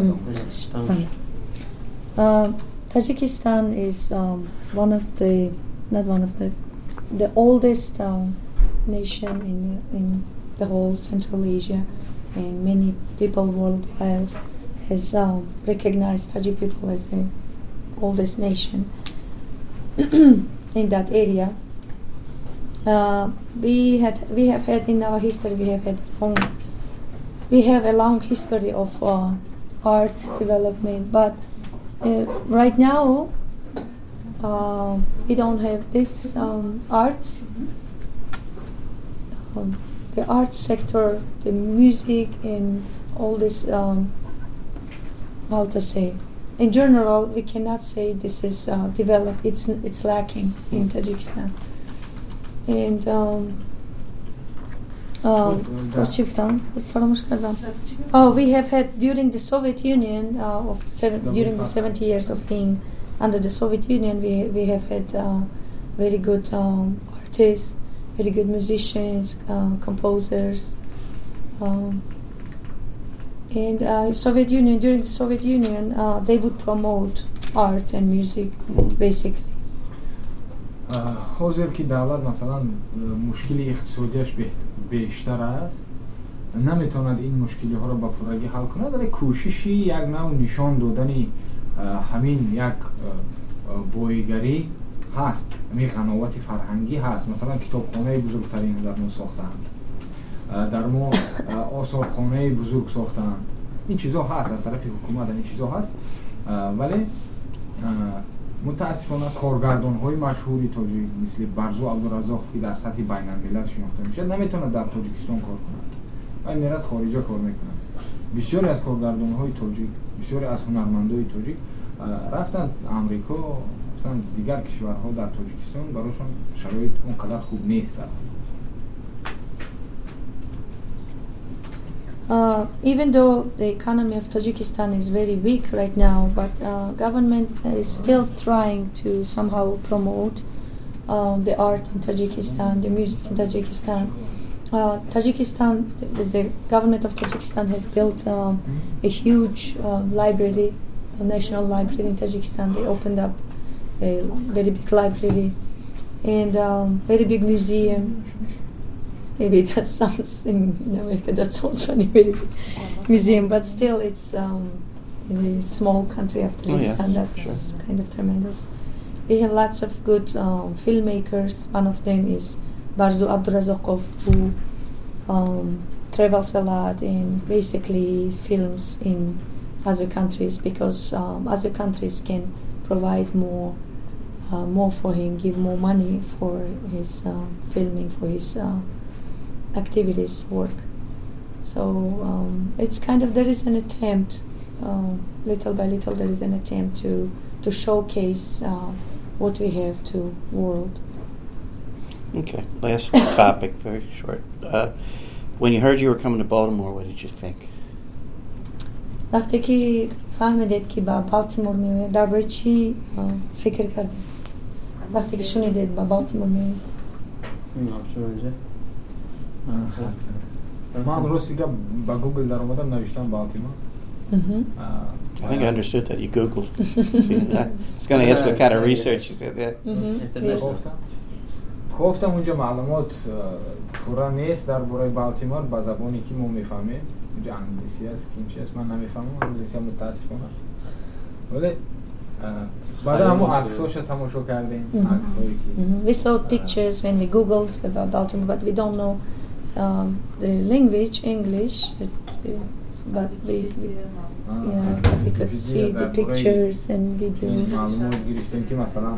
بعد Tajikistan is um, one of the not one of the the oldest um, nation in in the whole Central Asia, and many people worldwide has um, recognized Tajik people as the oldest nation in that area. Uh, we had we have had in our history we have had long, we have a long history of uh, art development, but uh, right now uh, we don't have this um, art. Um, the art sector, the music, and all this. Um, how to say? In general, we cannot say this is uh, developed. It's it's lacking in Tajikistan. And um, um, oh, we have had during the Soviet Union uh, of seven, during the seventy years of being under the Soviet Union, we we have had uh, very good um, artists, very good musicians, uh, composers, um, and uh, Soviet Union during the Soviet Union uh, they would promote art and music basically. حاضر که دولت مثلا مشکل اقتصادیش بیشتر است نمیتواند این مشکلی ها را به پورگی حل کند، ولی کوششی یک نوع نشان دادن همین یک بویگری هست، همین قناعت فرهنگی هست. مثلا کتابخانه بزرگترین در ما ساختند، در ما آثارخانه بزرگ ساختند، این چیزا هست از طرف حکومت، این چیزا هست. ولی متاسفانه کارگردان‌های مشهوری تاجیک مثل برزو عبدالرزاق که در سطح بین‌الملل شناخته میشه نمیتونه در تاجیکستان کار کنه و میرد خارجا کار میکنه. بسیاری از کارگردان‌های تاجیک، بسیاری از هنرمندای تاجیک رفتن امریکا، رفتن دیگر کشورها در تاجیکستان، براشون شرایط اونقدر خوب نیست. Uh, even though the economy of Tajikistan is very weak right now, but uh, government is still trying to somehow promote um, the art in Tajikistan, the music in Tajikistan. Uh, Tajikistan, the government of Tajikistan has built um, a huge uh, library, a national library in Tajikistan. They opened up a very big library and um, very big museum. Maybe that sounds in, in America that sounds funny, very big museum, but still it's um, in a small country of Tajikistan. Oh, yeah. That's sure. Kind of tremendous. We have lots of good um, filmmakers. One of them is Barzu Abdurazakov, who um, travels a lot and basically films in other countries because um, other countries can provide more, uh, more for him, give more money for his uh, filming, for his uh, activities, work. So um, it's kind of, there is an attempt, uh, little by little there is an attempt to, to showcase uh, what we have to world. Okay, last topic, very short. Uh, when you heard you were coming to Baltimore, what did you think? وقتی که فهمیدید که با بالتیمور میوید درباره چی فکر کردید؟ وقتی که شنیدید با بالتیمور میوید؟ من راستی که با گوگل در اومدم نوشتم بالتیمور. I think I understood that. You Googled. I was going to ask what kind of research you said there. گفتم اونجا معلومات پورا نیست درباره بالتیمور با زبانی که ما میفهمیم. اونجا انگلیسی است که میشه است من نمیفهمم انگلیسی متاسفانه. ولی بعد همو عکساشو تماشا کردیم عکسایی که We saw pictures when we googled about Baltimore, but we don't know um, the language English, it, it's, but we, we yeah, but we could see the pictures and videos. معلومات گرفتیم که مثلا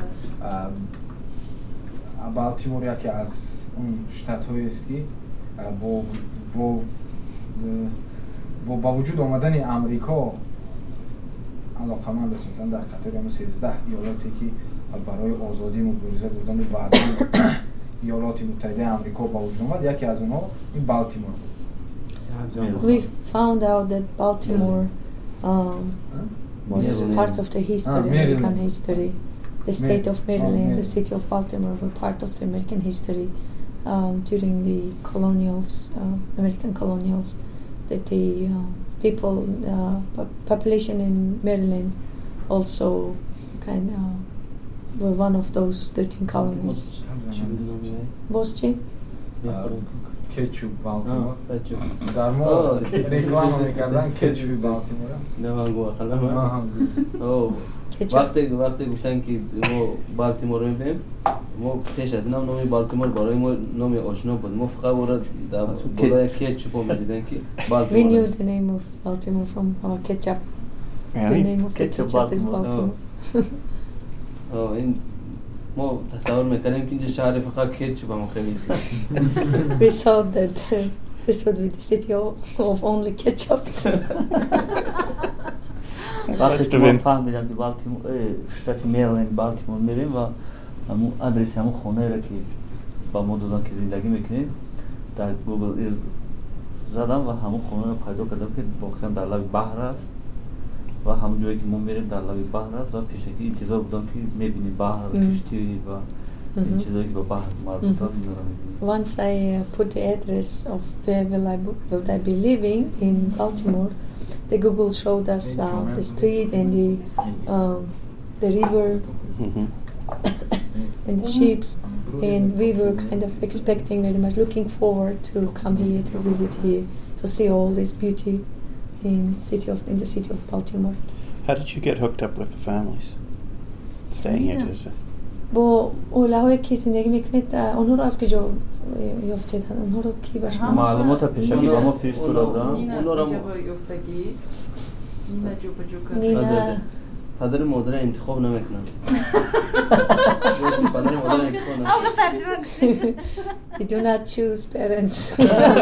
بالتیمور یکی از اون شتات‌هایی است که با با با با وجود آمدن امریکا علاقمند است. مثلا در قطر هم سیزده ایالتی که برای آزادی مبارزه بودن وعده ایالات متحده آمریکا با وجود آمد، یکی از اونها این بالتیمور بود. We found out that Baltimore um, was part of the history, American history. The state of Maryland, the city of Baltimore were part of the American history um, during the colonials, uh, American colonials, that the uh, people, uh, population in Maryland also kind of were one of those thirteen colonies. Boschi? کچوپ بالتیمور بچه در ما رکلام میکردن کچوپ بالتیمور نه من گوه خلم ما هم اوه کچاپ. وقتی وقتی گفتن که ما بالتیمور رو میبینیم ما پیش از نام نامی بالتیمور برای ما نامی آشنا بود ما فقط برای برای کچوپ رو میدیدن که We بالتیمور knew the name of Baltimore from our ketchup. The Really? name of the Ketchup ketchup is Baltimore. Baltimore. آه، این ما تصور میکنیم که اینجا شهر فقط کچوپ هم خیلی زیاد We thought that uh, this would be the city of, of only ketchups. وقتی Must که have ما been. فهمیدم که بالتیمور شتات میریلند بالتیمور میریم و همون آدرس همون خونه را که با ما دادن که زندگی میکنیم در گوگل ایرز زدم و همون خونه رو پیدا کردم که واقعا در لب بحر است و همون جایی که ما میریم در لب بحر است و پیشکی انتظار بودم که میبینیم بحر Mm. کشتی و این Mhm. چیزایی که با بحر مربوطه است اینا رو میبینیم. Once I uh, put the address of where will I, bo- would I be living in Baltimore, the Google showed us uh, the street and the um, the river Mhm. and the ships, and we were kind of expecting very much, looking forward to come here to visit here to see all this beauty in city of in the city of Baltimore. How did you get hooked up with the families staying here? Yeah. Does it- با اولهایی که زندگی میکنید اونها رو از کجا یافتید؟ اونها رو کی باش هم- معلومات پیشکی با ما فرستادن. نینا اونو رو اینجا با یفتگی نینا جو با جو کرد نینا پدر مادر انتخاب نمیکنن پدر مادر انتخاب نمیکنن you do not choose parents.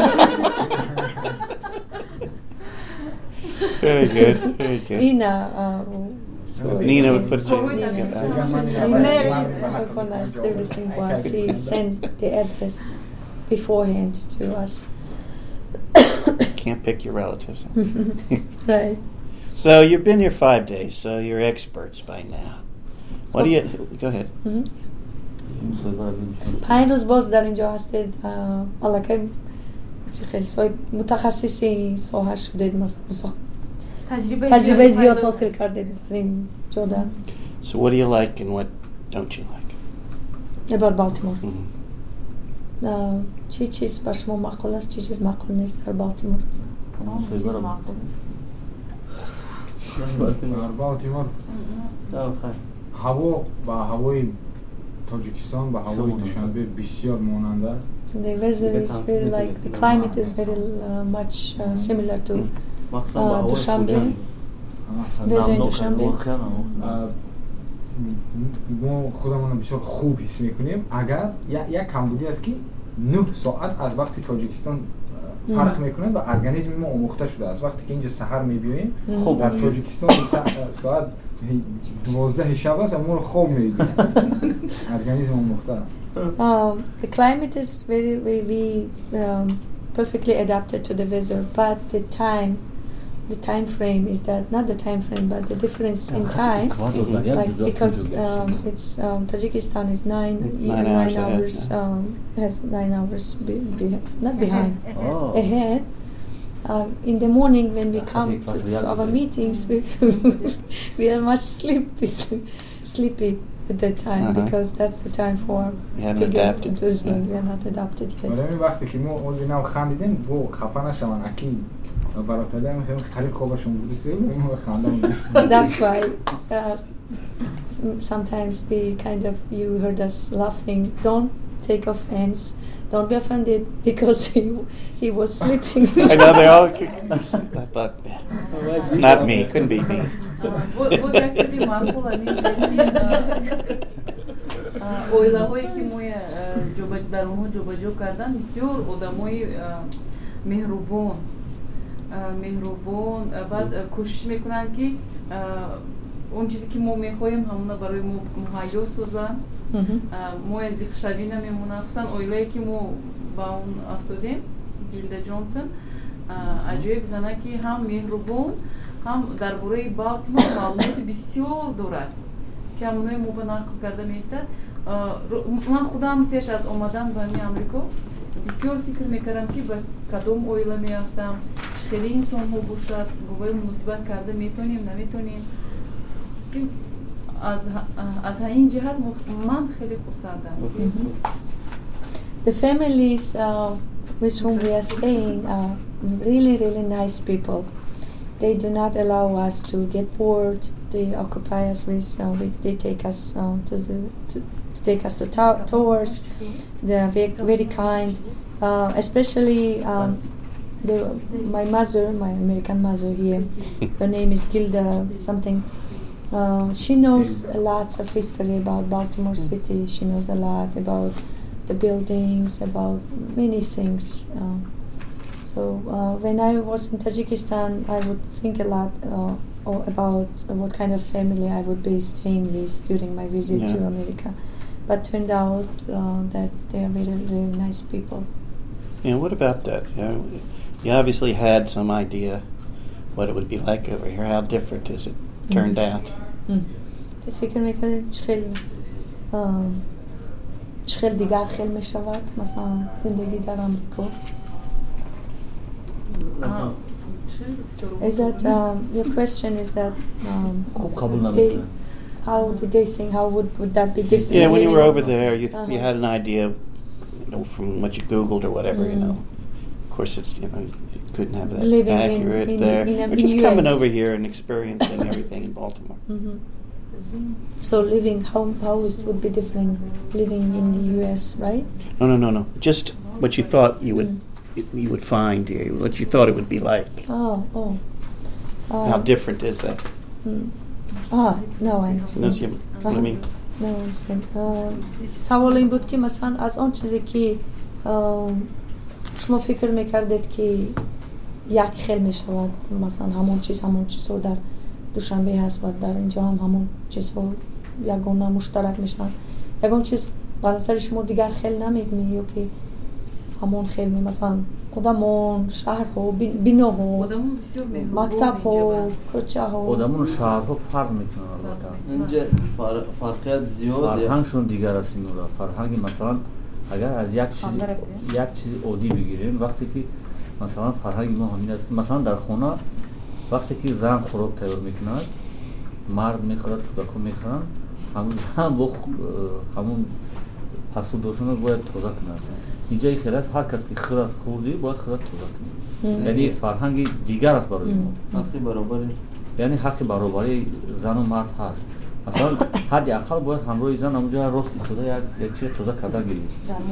Very good. Very good. Nina uh, Nina would put you. Nina. Nina organized everything while she sent the address beforehand to us. Can't pick your relatives. Right. So you've been here five days, so you're experts by now. What do you? Go ahead. Mhm. مصاحبه رو ببینیم. پنج روز باز در اینجا هستید. علاقه خیلی صاحب متخصصی ساحه شدید، مثلا تجربه تجربه زیاد حاصل کردید در این جاده. So what do you like and what don't you like? About Baltimore. Mhm. uh, چی چیز بر شما معقول است، چی چیز معقول نیست در بالتیمور؟ مصاحبه رو در بالتیمور هوا با هوای تاجیکستان با هوای دوشنبه بسیار مانند است. The weather is very like, the climate is very uh, much uh, similar to uh, دوشنبه. weather in دوشنبه. ما خودمون بسیار خوب حس میکنیم اگر یک کمبودی است که نه ساعت از وقت تاجیکستان فرق میکنه و ارگانیسم ما آموخته شده است. وقتی که اینجا سحر میبینیم در تاجیکستان ساعت دوازده شب است و ما رو خواب میبینیم. ارگانیسم آموخته است. Um, the climate is very, very um, perfectly adapted to the weather, but the time, the time frame is that, not the time frame, but the difference in time, like because um, it's um, Tajikistan is nine, Nine nine hours hours, ahead, um, has nine hours, be, be, not behind, Oh. ahead. Um, in the morning when we come to, to our meetings, we we are much sleepy, sleepy at that time Uh-huh. because that's the time for You haven't to get adapted. to Zealand. We are not adapted yet. ولی وقتی که ما از اینا خندیدیم بو خفه نشون اکی براتر میگم خیلی خوبشون بود سیم ما خندیم. That's why uh, sometimes we kind of, you heard us laughing. Don't take offense. Don't be offended because he he was sleeping. I know they all. I thought, not me. Couldn't be me. بود یک چیزی معقول نیست. اویلاهایی که موی در اونها جابجا کردن بسیار آدمای مهربان مهربان بعد کوشش میکنن که اون چیزی که ما میخوایم همونا برای ما مهیا سازن. ما از این خشبی نمیمونن، خصوصا اویلایی که ما با اون افتادیم گیلد جانسون عجیب زنه که هم مهربان هم درباره بالتیمور معلومات بسیار دارد که همونای ما به نقل کرده میستد. من خودم پیش از آمدن به همین امریکا بسیار فکر میکردم که به کدام اویلا میافتم، چه خیلی انسان ها باشد، باید مناسبت کرده میتونیم نمیتونیم. از از این جهت من خیلی خرسندم. The families uh, with whom we are staying are really, really nice people. They do not allow us to get bored. They occupy us with, uh, they, they take us uh, to, the, to, to take us to ta- tours. They are very, very kind, uh, especially um, the, my mother, my American mother here. Her name is Gilda something. Uh, she knows lots of history about Baltimore City. She knows a lot about the buildings, about many things. Uh, so uh, when I was in Tajikistan, I would think a lot uh, about what kind of family I would be staying with during my visit yeah. to America. But turned out uh, that they are very, very nice people. Yeah, what about that? Uh, you obviously had some idea what it would be like over here. How different is it turned mm. out? فکر میکنید خیلی خیلی دیگر خیلی میشود مثلا زندگی در آمریکا. Is that um, your question is that um, they, how did they think, how would, would that be different? Yeah, when you were over there, you, uh-huh. you had an idea, you know, from what you Googled or whatever, mm. you know. Of course, it's, you know, you couldn't have that living accurate in, in, there. in, in, We're just in coming U S over here and experiencing everything in Baltimore. Mm-hmm. So living, how how it would be different living in the U S, right? No, no, no, no. Just what you thought you would mm. you would find here, what you thought it would be like. Oh, oh. Uh, how different is that? Mm. Ah, no, I understand. No, I mean. No, I understand. سوال این بود که مثلا از آن چیزی که شما فکر میکردید که یک خیل میشود، مثلا همون چیز همون چیز رو در دوشنبه هست و در اینجا هم همون چیز رو یگانه مشترک میشن. یگان چیز بر نظر شما دیگر خیل نمیدونی یا که همون خیل می مثلا آدمون، شهرها، بیناها، مکتبها، کوچه‌ها. آدمون و شهرها فرق میکنن البته. اینجا فرقیت زیاده. فرهنگشون دیگر است این را. فرهنگ مثلا اگر از یک چیز یک چیز عادی بگیریم وقتی که مثلا فرهنگ ما همین است. مثلا در خونه وقتی که زن خوراک تیار میکند، مرد میخورد، کودکان میخورن، همون زن با همون حسودشون رو باید تازه کند. اینجا خیلی است هر کس که خورد خوردی باید خورد تازه کند. یعنی فرهنگ دیگر است برای ما. حق برابری. یعنی حق برابری زن و مرد هست. مثلا حد اقل باید همراه زن اونجا راه خود یک چیز تازه کردن گیرید.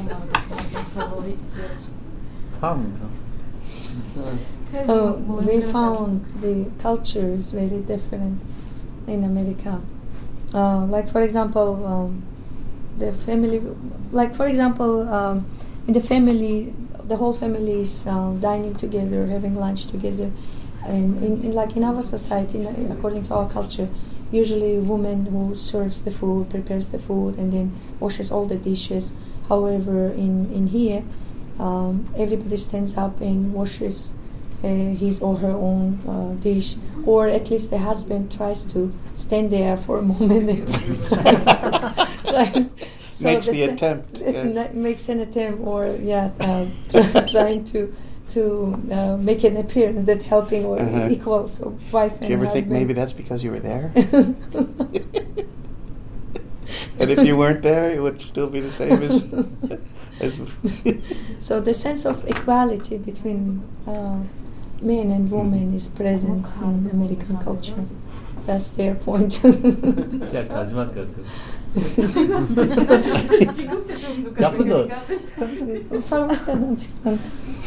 فهمیدم. Uh, we found the culture is very different in America. Uh, like for example, um, the family, like for example, um, in the family, the whole family is uh, dining together, having lunch together. And in, in like in our society, in, according to our culture, usually a woman who serves the food, prepares the food, and then washes all the dishes. However, in in here, um, everybody stands up and washes Uh, his or her own uh, dish, or at least the husband tries to stand there for a moment and try, try, so makes the, the attempt yes. makes an attempt or yeah uh, trying to to uh, make an appearance that helping or uh-huh. equal, so wife and husband. Do you ever think maybe that's because you were there? And if you weren't there, it would still be the same as, as so the sense of equality between uh, men and women is present in American culture. That's their point. فراموش کردم چیکار.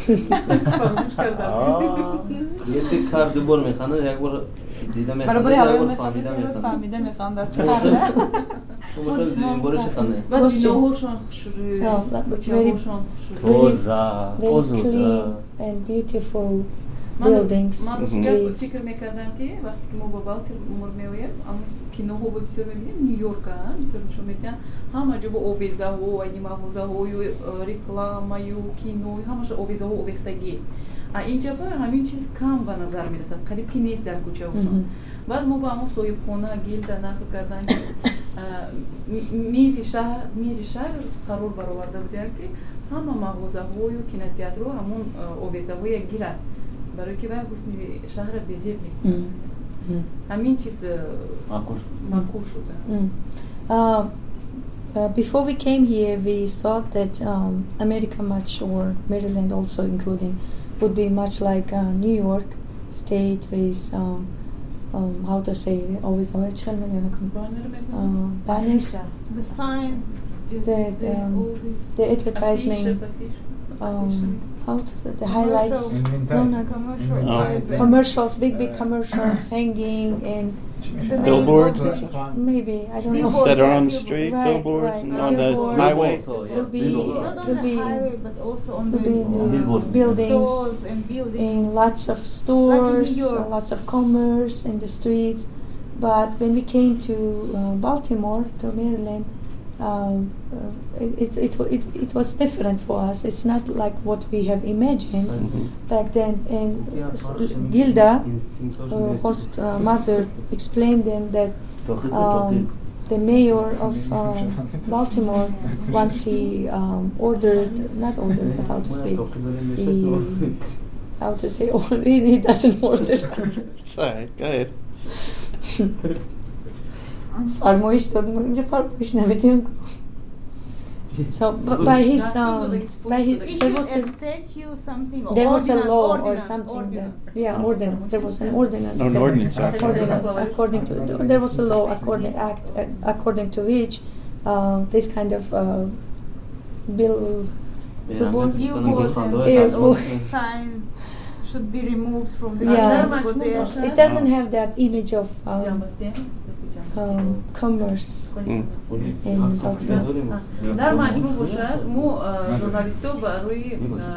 یه تیک کاردبور میخوانه یک بار دیدم میخوانه یک بار فهمیدم میخوانه فهمیده میخوان در تو بخواد این بارش خانه و دیناهاشون خوشروی کوچه‌هاشون خوشروی very clean and beautiful buildings. من فکر میکردم که وقتی که ما با بالتیمور میایم اما کینوها رو بسیار میبینیم نیویورک هم مثل شما میتونن همه جا با اوویزه ها و مغازه ها و رکلام و کینو همش اوویزه ها و اوویختگی اینجا با همین چیز کم به نظر میرسه قریب که نیست در کوچه هاشون. بعد ما با همون صاحب خانه گیلد نقل کردن که میری شهر میری شهر قرار برآورده بودن که همه مغازه ها و کینوتئاتر رو همون اوویزه های گیره برای که باید حسن شهر بزیب میکنه. همین چیز معقول شده. Uh, uh, before we came here, we thought that um, America much, or Maryland also including, would be much like uh, New York state with, um, um, how to say, always always uh, banners, The sign, just the, the, um, all this the advertisement, um, how to say, the highlights, no, no, commercial. Oh. ads and commercials, big big commercials hanging, and the Billboards main- and such? maybe I don't know. Billboards. That are on the Billboards. street, Right, billboards, right. and on the Billboards. highway. Also, yes, Will be- billboards. Not Will on be- the highway, but also on will the be in the Billboards. buildings, stores and buildings. in lots of stores, York. uh, lots of commerce in the streets. But when we came to uh, Baltimore, to Maryland, um, uh, it, it, it, it was different for us. It's not like what we have imagined Mhm. back then. And s- Gilda, uh, host uh, mother, explained them that um, the mayor of um, Baltimore, once he um, ordered, not ordered, but how to say, he, how to say, he, he doesn't order. Sorry, go ahead. فرمایش داد ما اینجا فرمایش نمیدیم. So b- by his um, by his there Issue was a a statute, something. or there was a ordinance, law or ordinance, something ordinance. that yeah ordinance there was an ordinance Oh, an that- ordinance, okay. ordinance according to there was a law according act uh, according to which uh, this kind of uh, bill billboard Billboards and Yeah. all these signs should be removed from the Yeah. island because they are it doesn't have that image of um, um, commerce Mm. in Baltimore. در مجموع باشد مو ژورنالیستو برای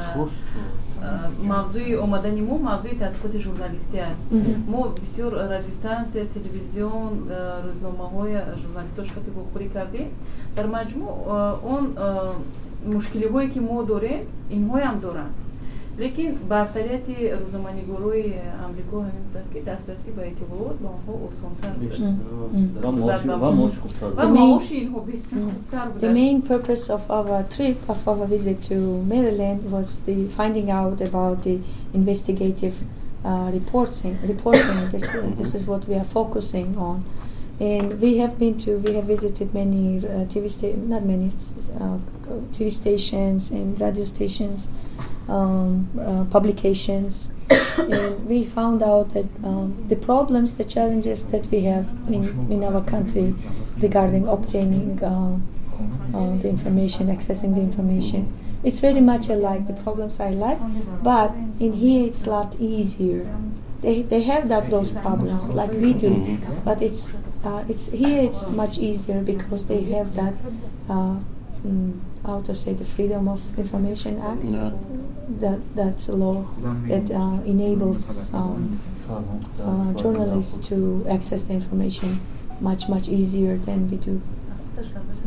موضوع اومدنی مو موضوع تحقیقات ژورنالیستی است. مو بسیار رادیو ستانسیا، تلویزیون، روزنامه‌های ژورنالیستوش قطعی بخوری کردیم. در مجموع اون مشکلی هایی که ما داریم اینها هم دارن. لیکن برتریت روزنامه‌نگارای آمریکا همین بود است که دسترسی به اطلاعات با آنها آسان‌تر بشه. و معاش و معاش خوبتر و بود. معاش اینها بهتر بود. The main purpose of our trip, of our visit to Maryland, was the finding out about the investigative uh, reporting. Reporting. This, uh, this is what we are focusing on, and we have been to. We have visited many uh, T V stations, not many uh, T V stations and radio stations, um, uh, publications, and we found out that um, the problems, the challenges that we have in in our country regarding obtaining. Uh, Uh, the information, accessing the information. It's very much alike the problems I like, but in here it's a lot easier. They they have that those problems like we do, but it's uh, it's here it's much easier because they have that uh, mm, how to say the Freedom of Information Act. Yeah. That that's a law that uh, enables um, uh, journalists to access the information much much easier than we do. So.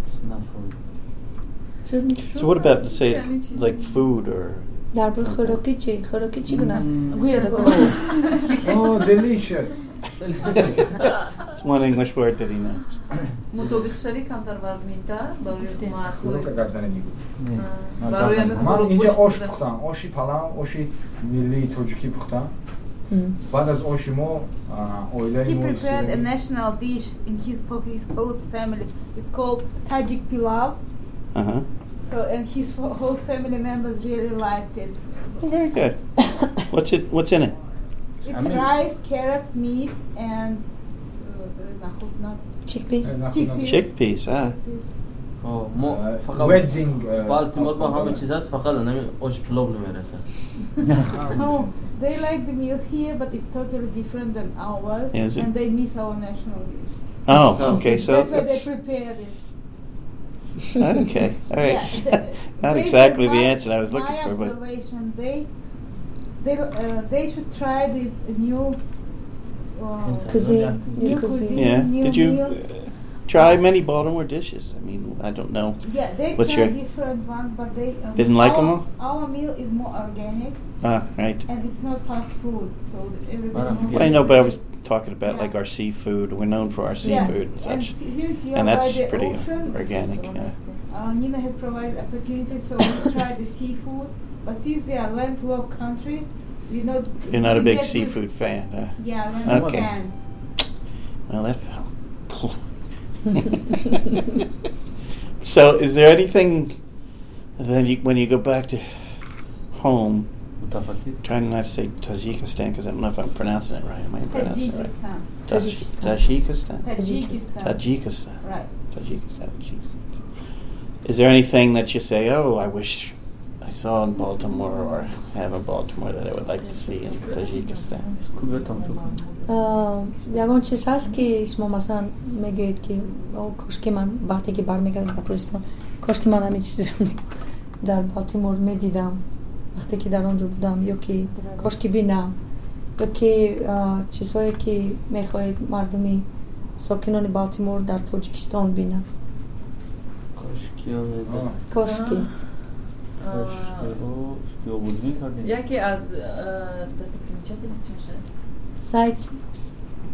So what about, say, like food or... در بر خوراکی چی؟ خوراکی چی گناه؟ Oh, delicious. It's one English word that he knows. مطابق شوی کمتر وزمین‌تر برای رو که معرفت گپ زنه میگو. برای من اینجا آش پختم، آشی پلم، آشی ملی تاجیکی پختم. بعد از آشی ما اویله He ما prepared a national dish in his for his host family. It's called Tajik pilav. Uh-huh. So and his ho- host family members really liked it. Oh, very good. What's it? What's in it? It's rice, carrots, meat, and uh, nuts. chickpeas. Chickpeas. Chickpeas, ah. آه، ما فقط ویدینگ بالتیمور با همه چیز هست فقط نمی آش پلو نمیرسه. No, they like the meal here, but it's totally different than ours, Is it? and they miss our national dish. Oh, okay, so That's why they that's... prepared it. Okay, all right. Yeah, the- Not based exactly on the my- answer I was looking my for, but... observation, they they uh, they should try the, the new uh, Cuisine. New New cuisine. Yeah, new did you meals. uh, try many Baltimore dishes? I mean, I don't know. Yeah, they What's try your- different ones, but they um, Didn't like our, 'em all? Our meal is more organic, Ah, right. and it's not fast food, so everybody Ah, knows. I know, but I was talking about Yeah. like our seafood. We're known for our Yeah, seafood and and such. see- since you And are that's by the pretty ocean, organic, yeah. Uh, Nina has provided opportunities, so we try the seafood. But since we are landlocked country, we not. You're not we a big get this- seafood fan, huh? Yeah, we're not Okay. fans. Well, that fell. So, is there anything then you, when you go back to home, trying not to say Tajikistan because I don't know if I'm pronouncing it right. Am I pronouncing it right? Tajikistan. Tajikistan. Tajikistan. Tajikistan. Right. Tajikistan. Tajikistan. Is there anything that you say, oh, I wish I saw in Baltimore or have in Baltimore that I would like to see in Tajikistan? یگان چیز هست که شما مثلا میگید که کاش که من وقتی که برمیگردم به تورستان کاش که من همین چیز در بالتیمور میدیدم وقتی که در آنجا بودم یا که کاش که بینم یا که چیزهایی که میخواهید مردمی ساکنان بالتیمور در تاجیکستان بینن کاش که یکی از دستپریمچاتی نیست چون شد سایت سیکس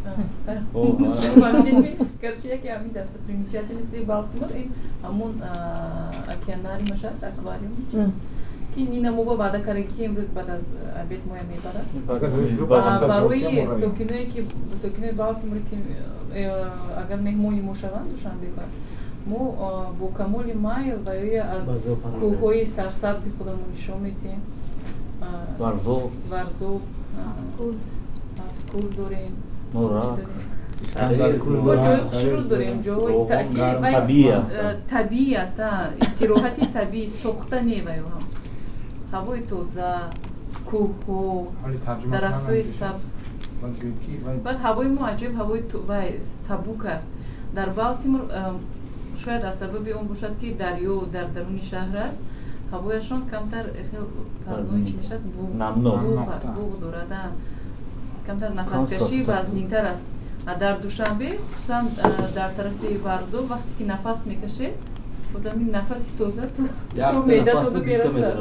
Короче, یکی همین دستپریمچاتی Baltimore این همون океанарий هست аквариум که نینا موبا بعد کاری که امروز بعد از بیت مویا میبرد برای ساکنایی که ساکنای بالتیمور که اگر مهمونی مو شوند دوشنبه بر مو با کمال مایل برای از کوههای سرسبز خودمون نشون میدیم ورزو ورزو کول داریم نورا با جای شروع داریم جای طبیعی است طبیعی است استراحتی طبیعی سوخته نیه و هم هوای تازه کوه درختای سبز بعد هوای ما عجیب هوای سبوک است در بالتیمور شاید از سبب اون باشد که دریا در درون شهر است هوایشان کمتر فرزونی چی میشد بو بو دارد کمتر نفس کشی وزنی‌تر است در دوشنبه خصوصا در طرف ورزو وقتی که نفس میکشه خودم این نفسی تازه تو تو میده تو برسه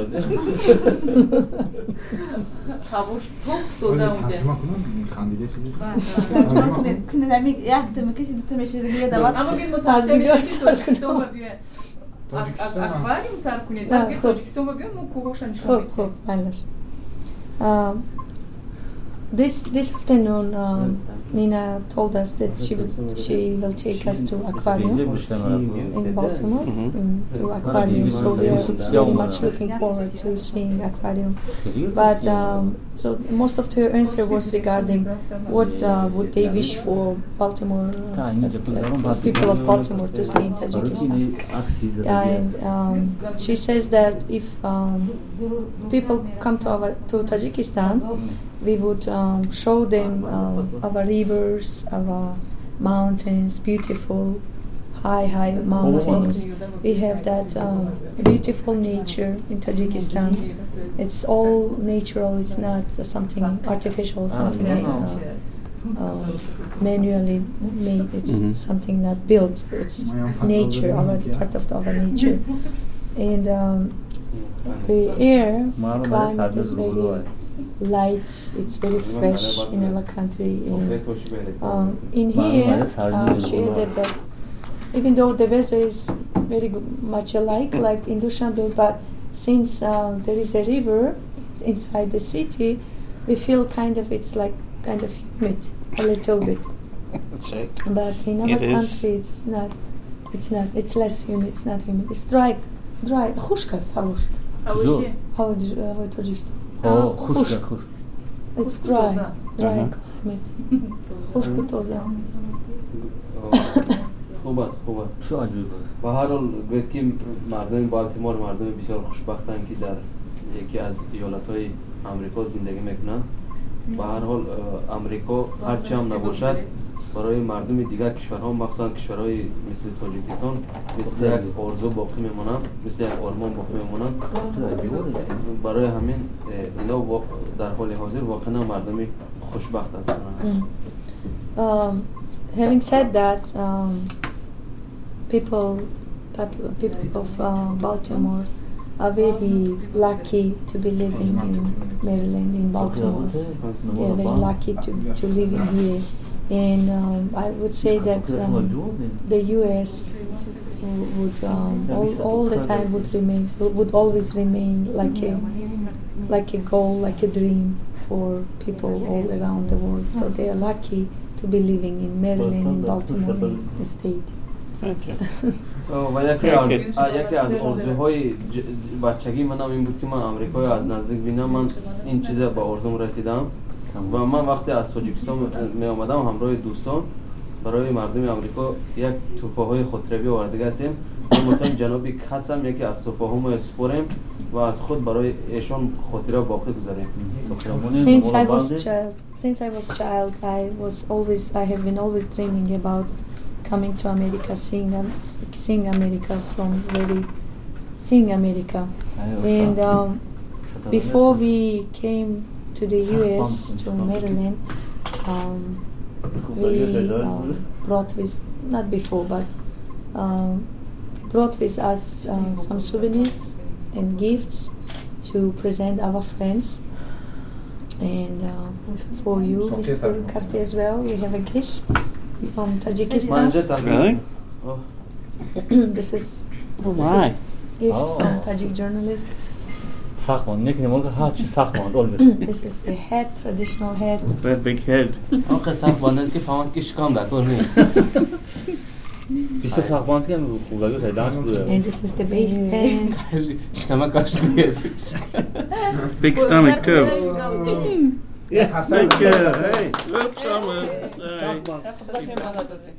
هواش تو تازه اونجا ترجمه کنم خندیده شدید ترجمه کنید کنید همین یخت میکشید دو تا میشه دیگه دوباره اما این متاسفانه تاجیکستان ببین از اکواریوم سر کنید اگه تاجیکستان ببین اون کوهاش نشون میده خب بله This this afternoon, um, Nina told us that she would, she will take us to aquarium in Baltimore, mm-hmm. in, to aquarium. So we are very much looking forward to seeing aquarium. But um, so most of her answer was regarding what uh, would they wish for Baltimore uh, people of Baltimore to see in Tajikistan. And um, she says that if um, people come to our to Tajikistan, we would um, show them uh, our rivers, our mountains, beautiful high, high mountains. We have that um, beautiful nature in Tajikistan. It's all natural, it's not uh, something artificial, something uh, uh, manually made. It's mm-hmm. something not built. It's nature, our part of our nature. And um, the air climate is very light, it's very fresh in our country. And, um, in here, uh, she added that even though the weather is very much alike, like in Dushanbe, but since uh, there is a river inside the city, we feel kind of it's like kind of humid a little bit. That's right. But in our it country, is. it's not. It's not. It's less humid. It's not humid. It's dry. Dry. Khushkast. Hawush. Hawush. Hawush. Hawush. Tajikistan. Oh, khushk, khushk. It's dry, dry climate. خشک و تازه. خوب است، خوب است. چه عجیبه. به هر حال گوید که مردم بالتیمور مردم بسیار خوشبختند که در یکی از ایالت‌های آمریکا زندگی میکنند. به هر حال آمریکا هرچی هم نباشد برای مردم دیگر کشورها مخصوصا کشورهای مثل تاجیکستان مثل یک آرزو باقی میمونند، مثل یک آرمان باقی میمونند. برای همین اینا در حال حاضر واقعا مردم خوشبخت هستند. Um, having said that, um, people, people of uh, Baltimore are very lucky to be living in Maryland, in Baltimore. They are very lucky to, to live in here. And um, I would say that um, the U S would um, all, all the time would remain, would always remain like a, like a goal, like a dream for people all around the world. So they are lucky to be living in Maryland, in Baltimore, in the state. Thank you. و یکی از یکی از آرزوهای بچگی منم این بود که من آمریکا از نزدیک ببینم. من این چیزا با آرزوم رسیدم و من وقتی از تاجیکستان می آمدم همراه دوستان برای مردم آمریکا یک تحفه‌های خودروی آورده هستیم. ما مطمئن جناب کاتس هم یکی از تحفه‌هامو اسپریم و از خود برای ایشان خاطره باقی گذاریم. Since I was child, since I was child, I was always, I have been always dreaming about coming to America, seeing um, seeing America from very, seeing America. And um, before we came to the U S to Maryland, um, we um, brought with, not before, but um, brought with us uh, some souvenirs and gifts to present our friends. And uh, for you, Mister Kasti, as well, we have a gift from Tajikistan. Really? This is, Oh this my. is gift Oh. from Tajik journalists. ساخمان نکنیم اونجا ها چی ساخمان دول بید This is a hat, traditional hat. That big head. آخه ساخت که فهمت که شکام دکار نیست. بیسته ساخمان که خوبه گوشه دانش بوده And this is the waistband. شکم کاشت نیست. Big stomach too. حسن Thank you. Hey, look, someone. Hey.